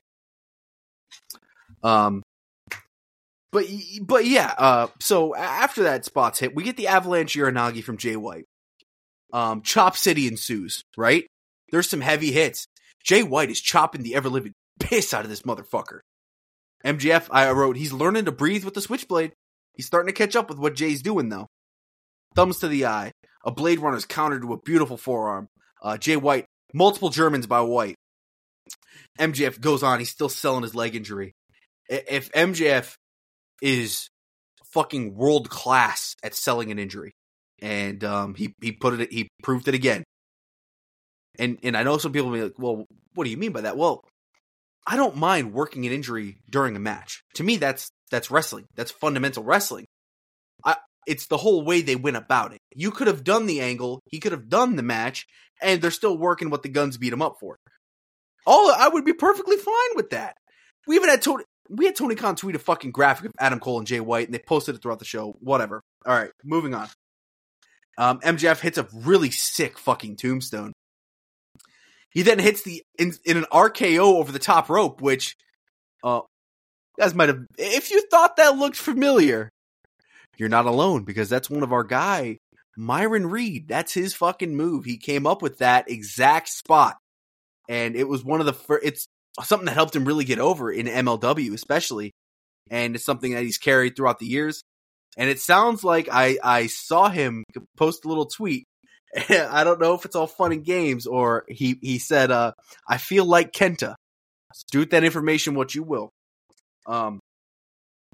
Um, but but yeah. Uh, so after that spot's hit, we get the Avalanche Uranagi from Jay White. Um, Chop City ensues. Right? There's some heavy hits. Jay White is chopping the ever living piss out of this motherfucker. M J F, I wrote, he's learning to breathe with the switchblade. He's starting to catch up with what Jay's doing, though. Thumbs to the eye. A Blade Runner's counter to a beautiful forearm. Uh, Jay White, multiple Germans by White. M J F goes on. He's still selling his leg injury. If M J F is fucking world class at selling an injury, and um, he he put it, he proved it again. And and I know some people will be like, well, what do you mean by that? Well, I don't mind working an injury during a match. To me, that's that's wrestling. That's fundamental wrestling. I, it's the whole way they went about it. You could have done the angle, he could have done the match, and they're still working what the Guns beat him up for. All I would be perfectly fine with that. We even had Tony. We had Tony Khan tweet a fucking graphic of Adam Cole and Jay White, and they posted it throughout the show. Whatever. All right, moving on. Um, M J F hits a really sick fucking tombstone. He then hits the in, in an R K O over the top rope, which uh, you guys might have. If you thought that looked familiar, you're not alone because that's one of our guy, Myron Reed. That's his fucking move. He came up with that exact spot, and it was one of the first. It's something that helped him really get over in M L W, especially, and it's something that he's carried throughout the years. And it sounds like I I saw him post a little tweet. I don't know if it's all fun and games or he, he said, uh, I feel like Kenta. Do with that information what you will. Um,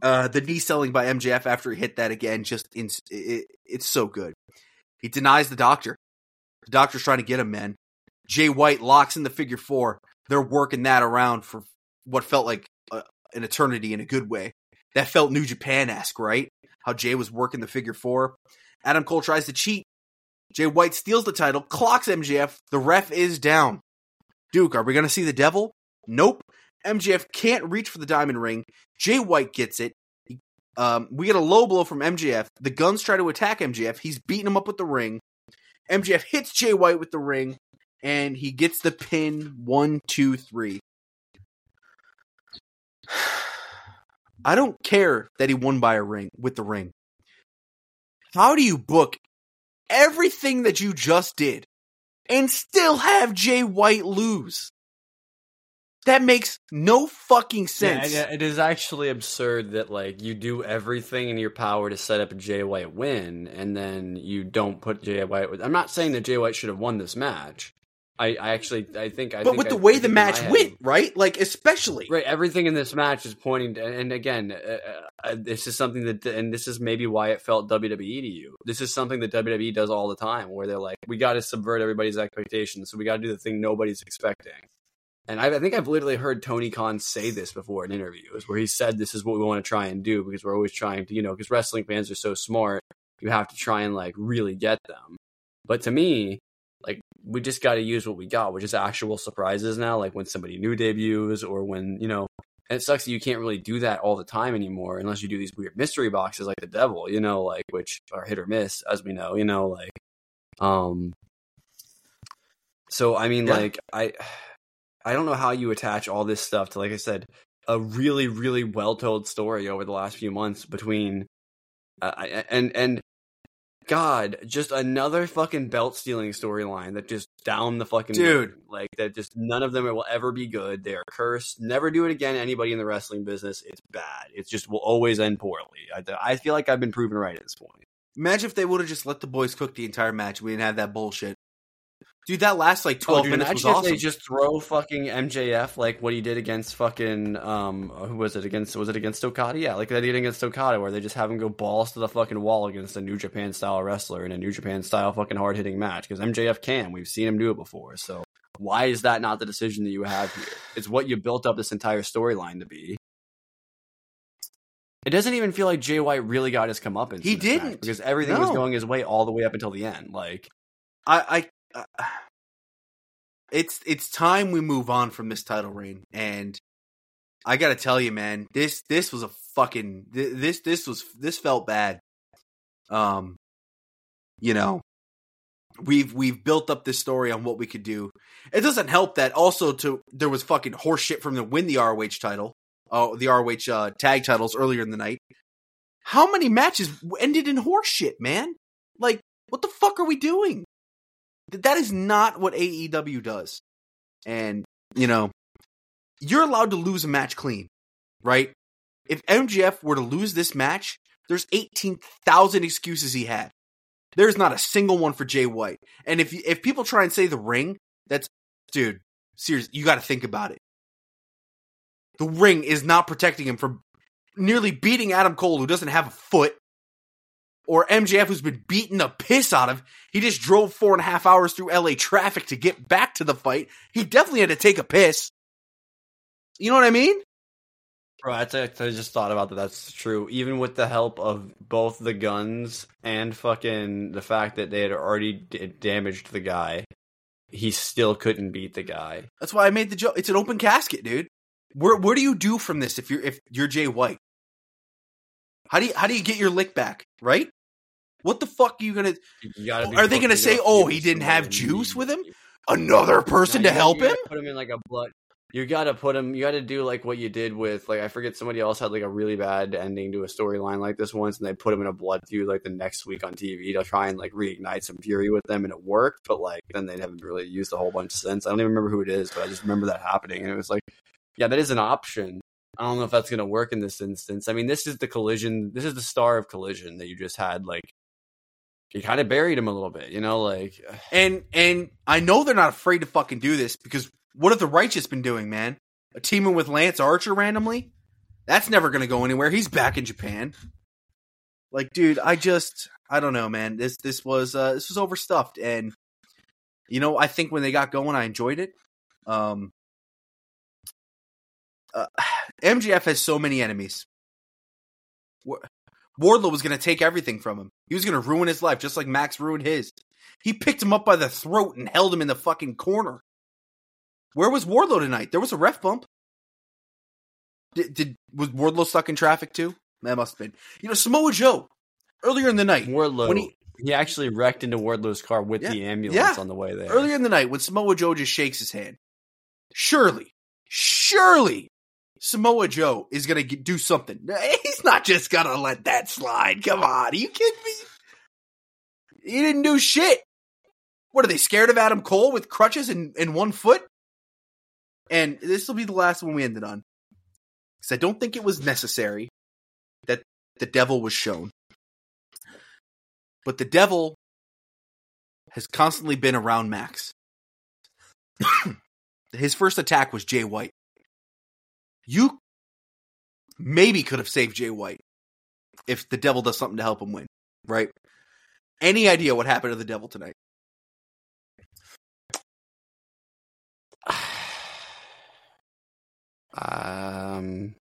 Uh, the knee selling by M J F after he hit that again, just in, it, it's so good. He denies the doctor. The doctor's trying to get him, man. Jay White locks in the figure four. They're working that around for what felt like a, an eternity in a good way. That felt New Japan-esque, right? How Jay was working the figure four. Adam Cole tries to cheat. Jay White steals the title, clocks M J F. The ref is down. Duke, are we going to see the devil? Nope. M J F can't reach for the diamond ring. Jay White gets it. Um, we get a low blow from M J F. The Guns try to attack M J F. He's beating him up with the ring. M J F hits Jay White with the ring, and he gets the pin. One, two, three. I don't care that he won by a ring with the ring. How do you book everything that you just did and still have Jay White lose? That makes no fucking sense. Yeah, it is actually absurd that like you do everything in your power to set up a Jay White win, and then you don't put Jay White with. I'm not saying that Jay White should have won this match. I, I actually, I think, I but think with the I, way I the match went, right? Like, especially, right. Everything in this match is pointing to, and again, uh, uh, this is something that, and this is maybe why it felt W W E to you. This is something that W W E does all the time, where they're like, we got to subvert everybody's expectations, so we got to do the thing nobody's expecting. And I, I think I've literally heard Tony Khan say this before in interviews, where he said, this is what we want to try and do, because we're always trying to, you know, because wrestling fans are so smart, you have to try and like really get them. But to me, like, we just got to use what we got, which is actual surprises now, like when somebody new debuts, or when, you know, and it sucks that you can't really do that all the time anymore unless you do these weird mystery boxes like the Devil, you know, like, which are hit or miss, as we know, you know, like, um, so, I mean, yeah. like, I, I don't know how you attach all this stuff to, like I said, a really, really well-told story over the last few months between, uh, and, and, God, just another fucking belt stealing storyline that just down the fucking dude, road. Like that. Just none of them will ever be good. They are cursed. Never do it again. Anybody in the wrestling business, it's bad. It just will always end poorly. I, I feel like I've been proven right at this point. Imagine if they would have just let the boys cook the entire match. We didn't have that bullshit. Dude, that last like twelve oh, dude, minutes was awesome. awesome. They just throw fucking M J F like what he did against fucking um who was it against was it against Okada? Yeah, like they did against Okada, where they just have him go balls to the fucking wall against a New Japan style wrestler in a New Japan style fucking hard hitting match, because M J F can. We've seen him do it before. So why is that not the decision that you have here? It's what you built up this entire storyline to be. It doesn't even feel like Jay White really got his comeuppance. He didn't, match, because everything no. was going his way all the way up until the end. Like I. I uh... It's it's time we move on from this title reign, and I gotta tell you, man, this this was a fucking this this was this felt bad. Um, you know, we've we've built up this story on what we could do. It doesn't help that also to there was fucking horse shit from the win the R O H title, oh uh, the R O H uh, tag titles earlier in the night. How many matches ended in horse shit, man? Like, what the fuck are we doing? That is not what A E W does. And, you know, you're allowed to lose a match clean, right? If M J F were to lose this match, there's eighteen thousand excuses he had. There's not a single one for Jay White. And if if people try and say the ring, that's, dude, seriously, you got to think about it. The ring is not protecting him from nearly beating Adam Cole, who doesn't have a foot. Or M J F, who's been beaten the piss out of. He just drove four and a half hours through L A traffic to get back to the fight. He definitely had to take a piss. You know what I mean? Bro, I, t- I just thought about that. That's true. Even with the help of both the Guns and fucking the fact that they had already d- damaged the guy, he still couldn't beat the guy. That's why I made the joke. It's an open casket, dude. Where where do you do from this if you're if you're Jay White? How do you how do you get your lick back, right? What the fuck are you gonna? You are they gonna say, "Oh, he didn't have juice with him"? Another person no, to help you him? Put him in like a blood. You gotta put him. You gotta do like what you did with like I forget somebody else had like a really bad ending to a storyline like this once, and they put him in a blood feud like the next week on T V to try and like reignite some fury with them, and it worked. But like then they haven't really used a whole bunch since. I don't even remember who it is, but I just remember that happening, and it was like, yeah, that is an option. I don't know if that's gonna work in this instance. I mean, this is the collision. This is the star of Collision that you just had. Like, you kind of buried him a little bit, you know, like. And and I know they're not afraid to fucking do this, because what have the Righteous been doing, man? A teaming with Lance Archer randomly? That's never going to go anywhere. He's back in Japan. Like, dude, I just, I don't know, man. This this was uh, this was overstuffed, and you know, I think when they got going, I enjoyed it. Um, uh, M J F has so many enemies. Wardlow was going to take everything from him. He was going to ruin his life, just like Max ruined his. He picked him up by the throat and held him in the fucking corner. Where was Wardlow tonight? There was a ref bump. Did, did was Wardlow stuck in traffic too? That must have been. You know, Samoa Joe, earlier in the night. Wardlow, when he, he actually wrecked into Wardlow's car with yeah, the ambulance yeah. on the way there. Earlier in the night, when Samoa Joe just shakes his hand. Surely, surely, Samoa Joe is going to do something. He's not just going to let that slide. Come on. Are you kidding me? He didn't do shit. What, are they scared of Adam Cole with crutches and, and one foot? And this will be the last one we ended on. Because I don't think it was necessary that the devil was shown. But the devil has constantly been around Max. His first attack was Jay White. You maybe could have saved Jay White if the devil does something to help him win, right? Any idea what happened to the devil tonight? Um,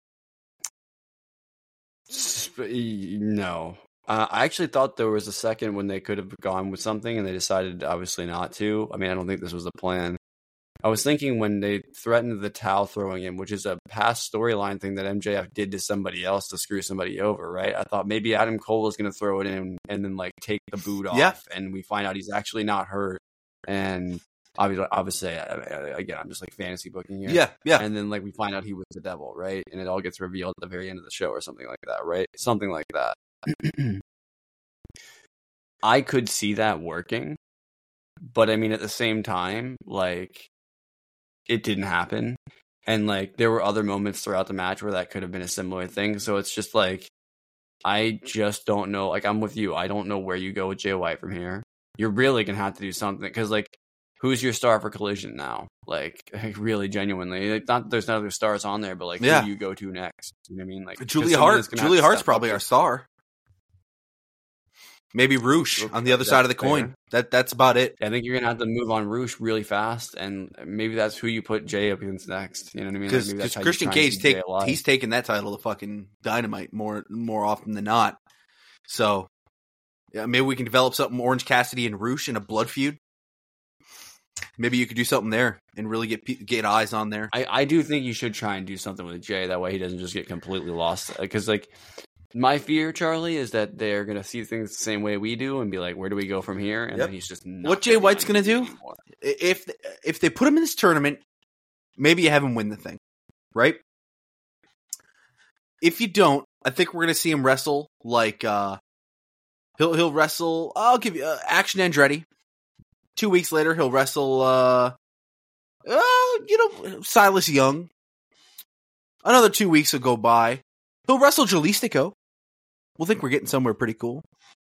no. Uh, I actually thought there was a second when they could have gone with something, and they decided obviously not to. I mean, I don't think this was the plan. I was thinking when they threatened the towel throwing him, which is a past storyline thing that M J F did to somebody else to screw somebody over, right? I thought maybe Adam Cole was going to throw it in and then like take the boot off, yeah. and we find out he's actually not hurt. And obviously, obviously, again, I'm just like fantasy booking here. Yeah, yeah. And then like we find out he was the devil, right? And it all gets revealed at the very end of the show or something like that, right? Something like that. I could see that working, but I mean, at the same time, like, it didn't happen. And like, there were other moments throughout the match where that could have been a similar thing. So it's just like, I just don't know. Like, I'm with you. I don't know where you go with Jay White from here. You're really going to have to do something. Because, like, who's your star for Collision now? Like, really, genuinely. Like, not there's no other stars on there, but, like, yeah. who do you go to next? You know what I mean? Like, Julia Hart. Julia Hart's probably our star. Maybe Roosh on the other side of the coin. Fair. That That's about it. I think you're going to have to move on Roosh really fast, and maybe that's who you put Jay up against next. You know what I mean? Because like Christian Cage, take, he's taking that title to fucking Dynamite more more often than not. So, yeah, maybe we can develop something Orange Cassidy and Roosh in a blood feud. Maybe you could do something there and really get get eyes on there. I, I do think you should try and do something with Jay. That way he doesn't just get completely lost. Because, like, my fear, Charlie, is that they're going to see things the same way we do and be like, where do we go from here? And yep. then he's just not what Jay White's going to do, anymore. if if they put him in this tournament, maybe you have him win the thing, right? If you don't, I think we're going to see him wrestle like uh, he'll he'll wrestle. I'll give you uh, Action Andretti. Two weeks later, he'll wrestle. Uh, uh, you know, Silas Young. Another two weeks will go by. He'll wrestle Jalistico. We'll think we're getting somewhere pretty cool.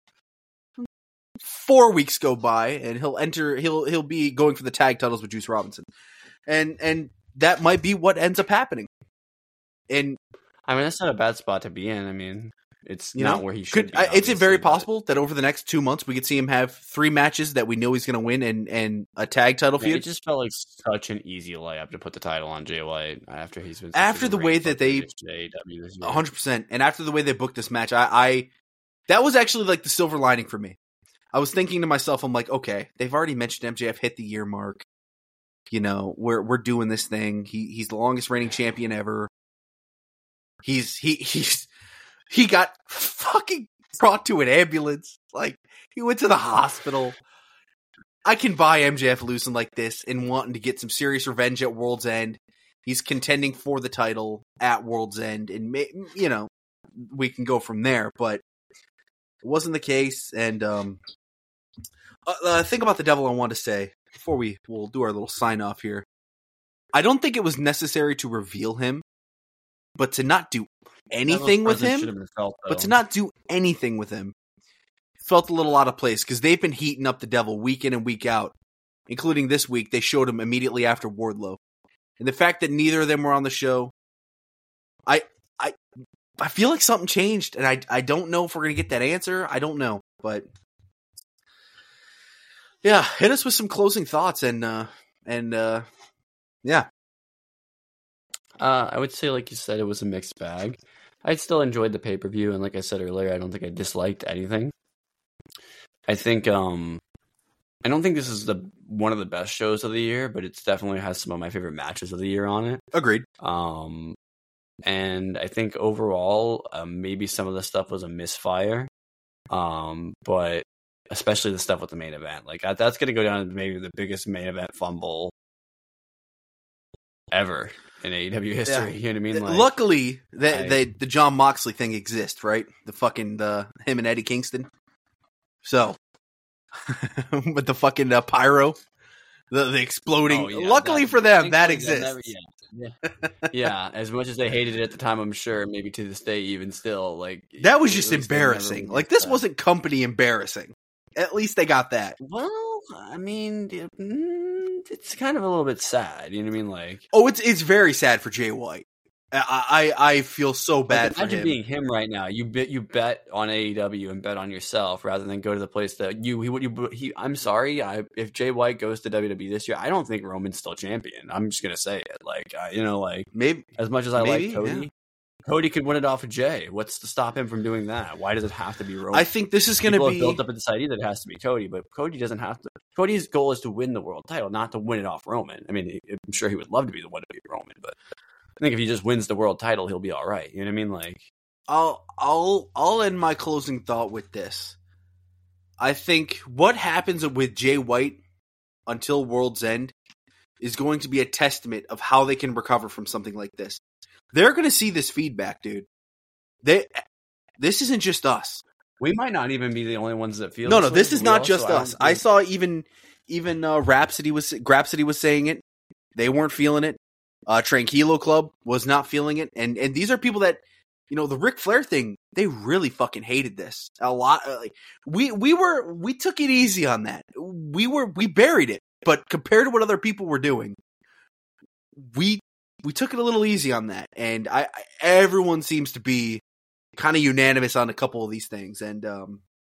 Four weeks go by, and he'll enter. He'll he'll be going for the tag titles with Juice Robinson, and and that might be what ends up happening. And I mean, that's not a bad spot to be in. I mean, it's you not know, where he should could, be. It's very possible that over the next two months we could see him have three matches that we know he's going to win and, and a tag title Man, feud. It just felt like such an easy layup to put the title on Jay White after he's been after the way that they one hundred percent and after the way they booked this match. I, I that was actually like the silver lining for me. I was thinking to myself, I'm like, okay, they've already mentioned M J F hit the year mark. You know, we're we're doing this thing. He he's the longest reigning champion ever. He's he he's he got fucking brought to an ambulance. Like, he went to the hospital. I can buy M J F losing like this and wanting to get some serious revenge at World's End. He's contending for the title at World's End, and you know, we can go from there. But it wasn't the case. And um, uh, uh, think about the devil. I want to say before we we'll do our little sign off here. I don't think it was necessary to reveal him, but to not do anything with him, felt, but to not do anything with him felt a little out of place because they've been heating up the devil week in and week out, including this week. They showed him immediately after Wardlow, and the fact that neither of them were on the show, I, I, I feel like something changed, and I I don't know if we're gonna get that answer. I don't know, but yeah, hit us with some closing thoughts, and uh, and uh, yeah. Uh, I would say, like you said, it was a mixed bag. I still enjoyed the pay per view, and like I said earlier, I don't think I disliked anything. I think um, I don't think this is the one of the best shows of the year, but it definitely has some of my favorite matches of the year on it. Agreed. Um. And I think overall, um, maybe some of the stuff was a misfire. Um, but especially the stuff with the main event. Like, that, that's going to go down as maybe the biggest main event fumble ever in A E W history. Yeah. You know what I mean? Like, luckily, the, I, the, the Jon Moxley thing exists, right? The fucking, the him and Eddie Kingston. So, with the fucking uh, pyro, the, the exploding. Oh, yeah, luckily that, for them, that exists. Never, yeah. Yeah. yeah, as much as they hated it at the time, I'm sure, maybe to this day, even still, like that was just embarrassing. Like this that. wasn't company embarrassing. At least they got that. Well, I mean, it's kind of a little bit sad. You know what I mean? Like, oh, it's it's very sad for Jay White. I I, I feel so bad like, imagine for him. Being him right now. You bet you bet on A E W and bet on yourself rather than go to the place that you he would you he. I'm sorry, I if Jay White goes to W W E this year, I don't think Roman's still champion. I'm just gonna say it. Like uh, you know, like maybe as much as I maybe, like Cody. Yeah. Cody could win it off of Jay. What's to stop him from doing that? Why does it have to be Roman? I think this is going to be built up in society that it has to be Cody, but Cody doesn't have to. Cody's goal is to win the world title, not to win it off Roman. I mean, I'm sure he would love to be the one to beat Roman, but I think if he just wins the world title, he'll be all right. You know what I mean? Like, I'll I'll I'll end my closing thought with this. I think what happens with Jay White until World's End is going to be a testament of how they can recover from something like this. They're going to see this feedback, dude. They, this isn't just us. We might not even be the only ones that feel. No, no, this is not also, just us. I, I saw even even uh, Rhapsody was Grapsody was saying it. They weren't feeling it. Uh, Tranquilo Club was not feeling it, and and these are people that, you know, the Ric Flair thing. They really fucking hated this a lot. Uh, like we we were we took it easy on that. We were we buried it, but compared to what other people were doing, we. We took it a little easy on that, and I, I everyone seems to be kind of unanimous on a couple of these things, and um,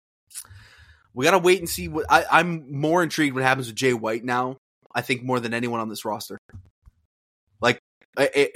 we gotta wait and see what I, I'm more intrigued what happens with Jay White now. I think more than anyone on this roster. Like, it,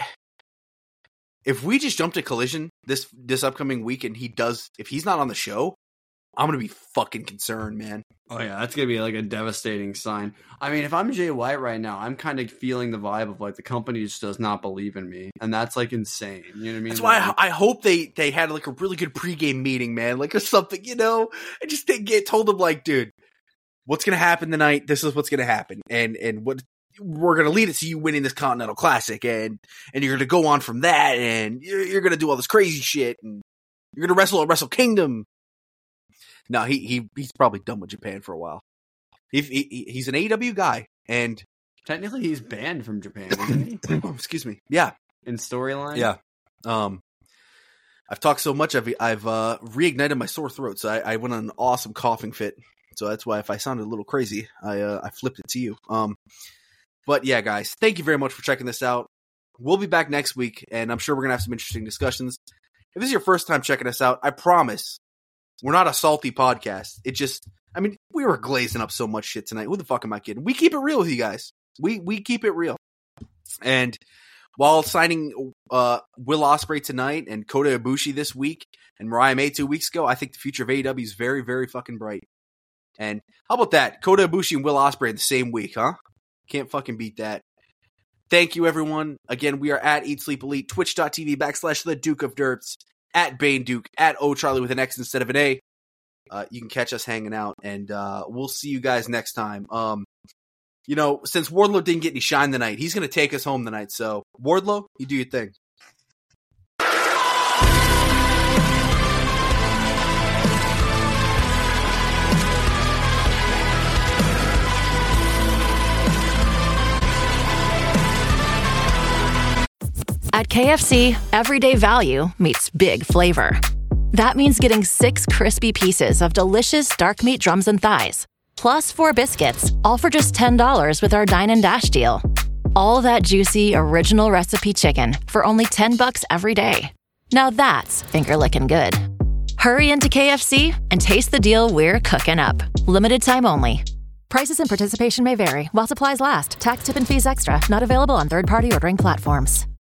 if we just jump to Collision this this upcoming week, and he does, if he's not on the show, I'm gonna be fucking concerned, man. Oh yeah, that's gonna be like a devastating sign. I mean, if I'm Jay White right now, I'm kind of feeling the vibe of like the company just does not believe in me, and that's like insane. You know what I mean? That's like, why I, I hope they they had like a really good pregame meeting, man, like or something, you know. I just didn't get told them like, dude, what's gonna happen tonight? This is what's gonna happen, and and what we're gonna lead it to you winning this Continental Classic, and and you're gonna go on from that, and you're, you're gonna do all this crazy shit, and you're gonna wrestle at Wrestle Kingdom. No, he he he's probably done with Japan for a while. He, he he's an A E W guy, and technically he's banned from Japan, isn't he? Oh, excuse me. Yeah, in storyline. Yeah. Um, I've talked so much, I've I've uh, reignited my sore throat, so I, I went on an awesome coughing fit. So that's why if I sounded a little crazy, I uh, I flipped it to you. Um, but yeah, guys, thank you very much for checking this out. We'll be back next week, and I'm sure we're gonna have some interesting discussions. If this is your first time checking us out, I promise. We're not a salty podcast. It just, I mean, we were glazing up so much shit tonight. Who the fuck am I kidding? We keep it real with you guys. We we keep it real. And while signing uh, Will Ospreay tonight and Kota Ibushi this week and Mariah May two weeks ago, I think the future of A E W is very, very fucking bright. And how about that? Kota Ibushi and Will Ospreay in the same week, huh? Can't fucking beat that. Thank you, everyone. Again, we are at Eat Sleep Elite, twitch.tv backslash the Duke of Derps. At Bane Duke, at O Charlie with an X instead of an A. Uh, you can catch us hanging out, and uh, we'll see you guys next time. Um, you know, since Wardlow didn't get any shine tonight, he's going to take us home tonight. So, Wardlow, you do your thing. At K F C, everyday value meets big flavor. That means getting six crispy pieces of delicious dark meat drums and thighs, plus four biscuits, all for just ten dollars with our Dine and Dash deal. All that juicy, original recipe chicken for only ten bucks every day. Now that's finger-licking good. Hurry into K F C and taste the deal we're cooking up. Limited time only. Prices and participation may vary while supplies last. Tax, tip, and fees extra. Not available on third-party ordering platforms.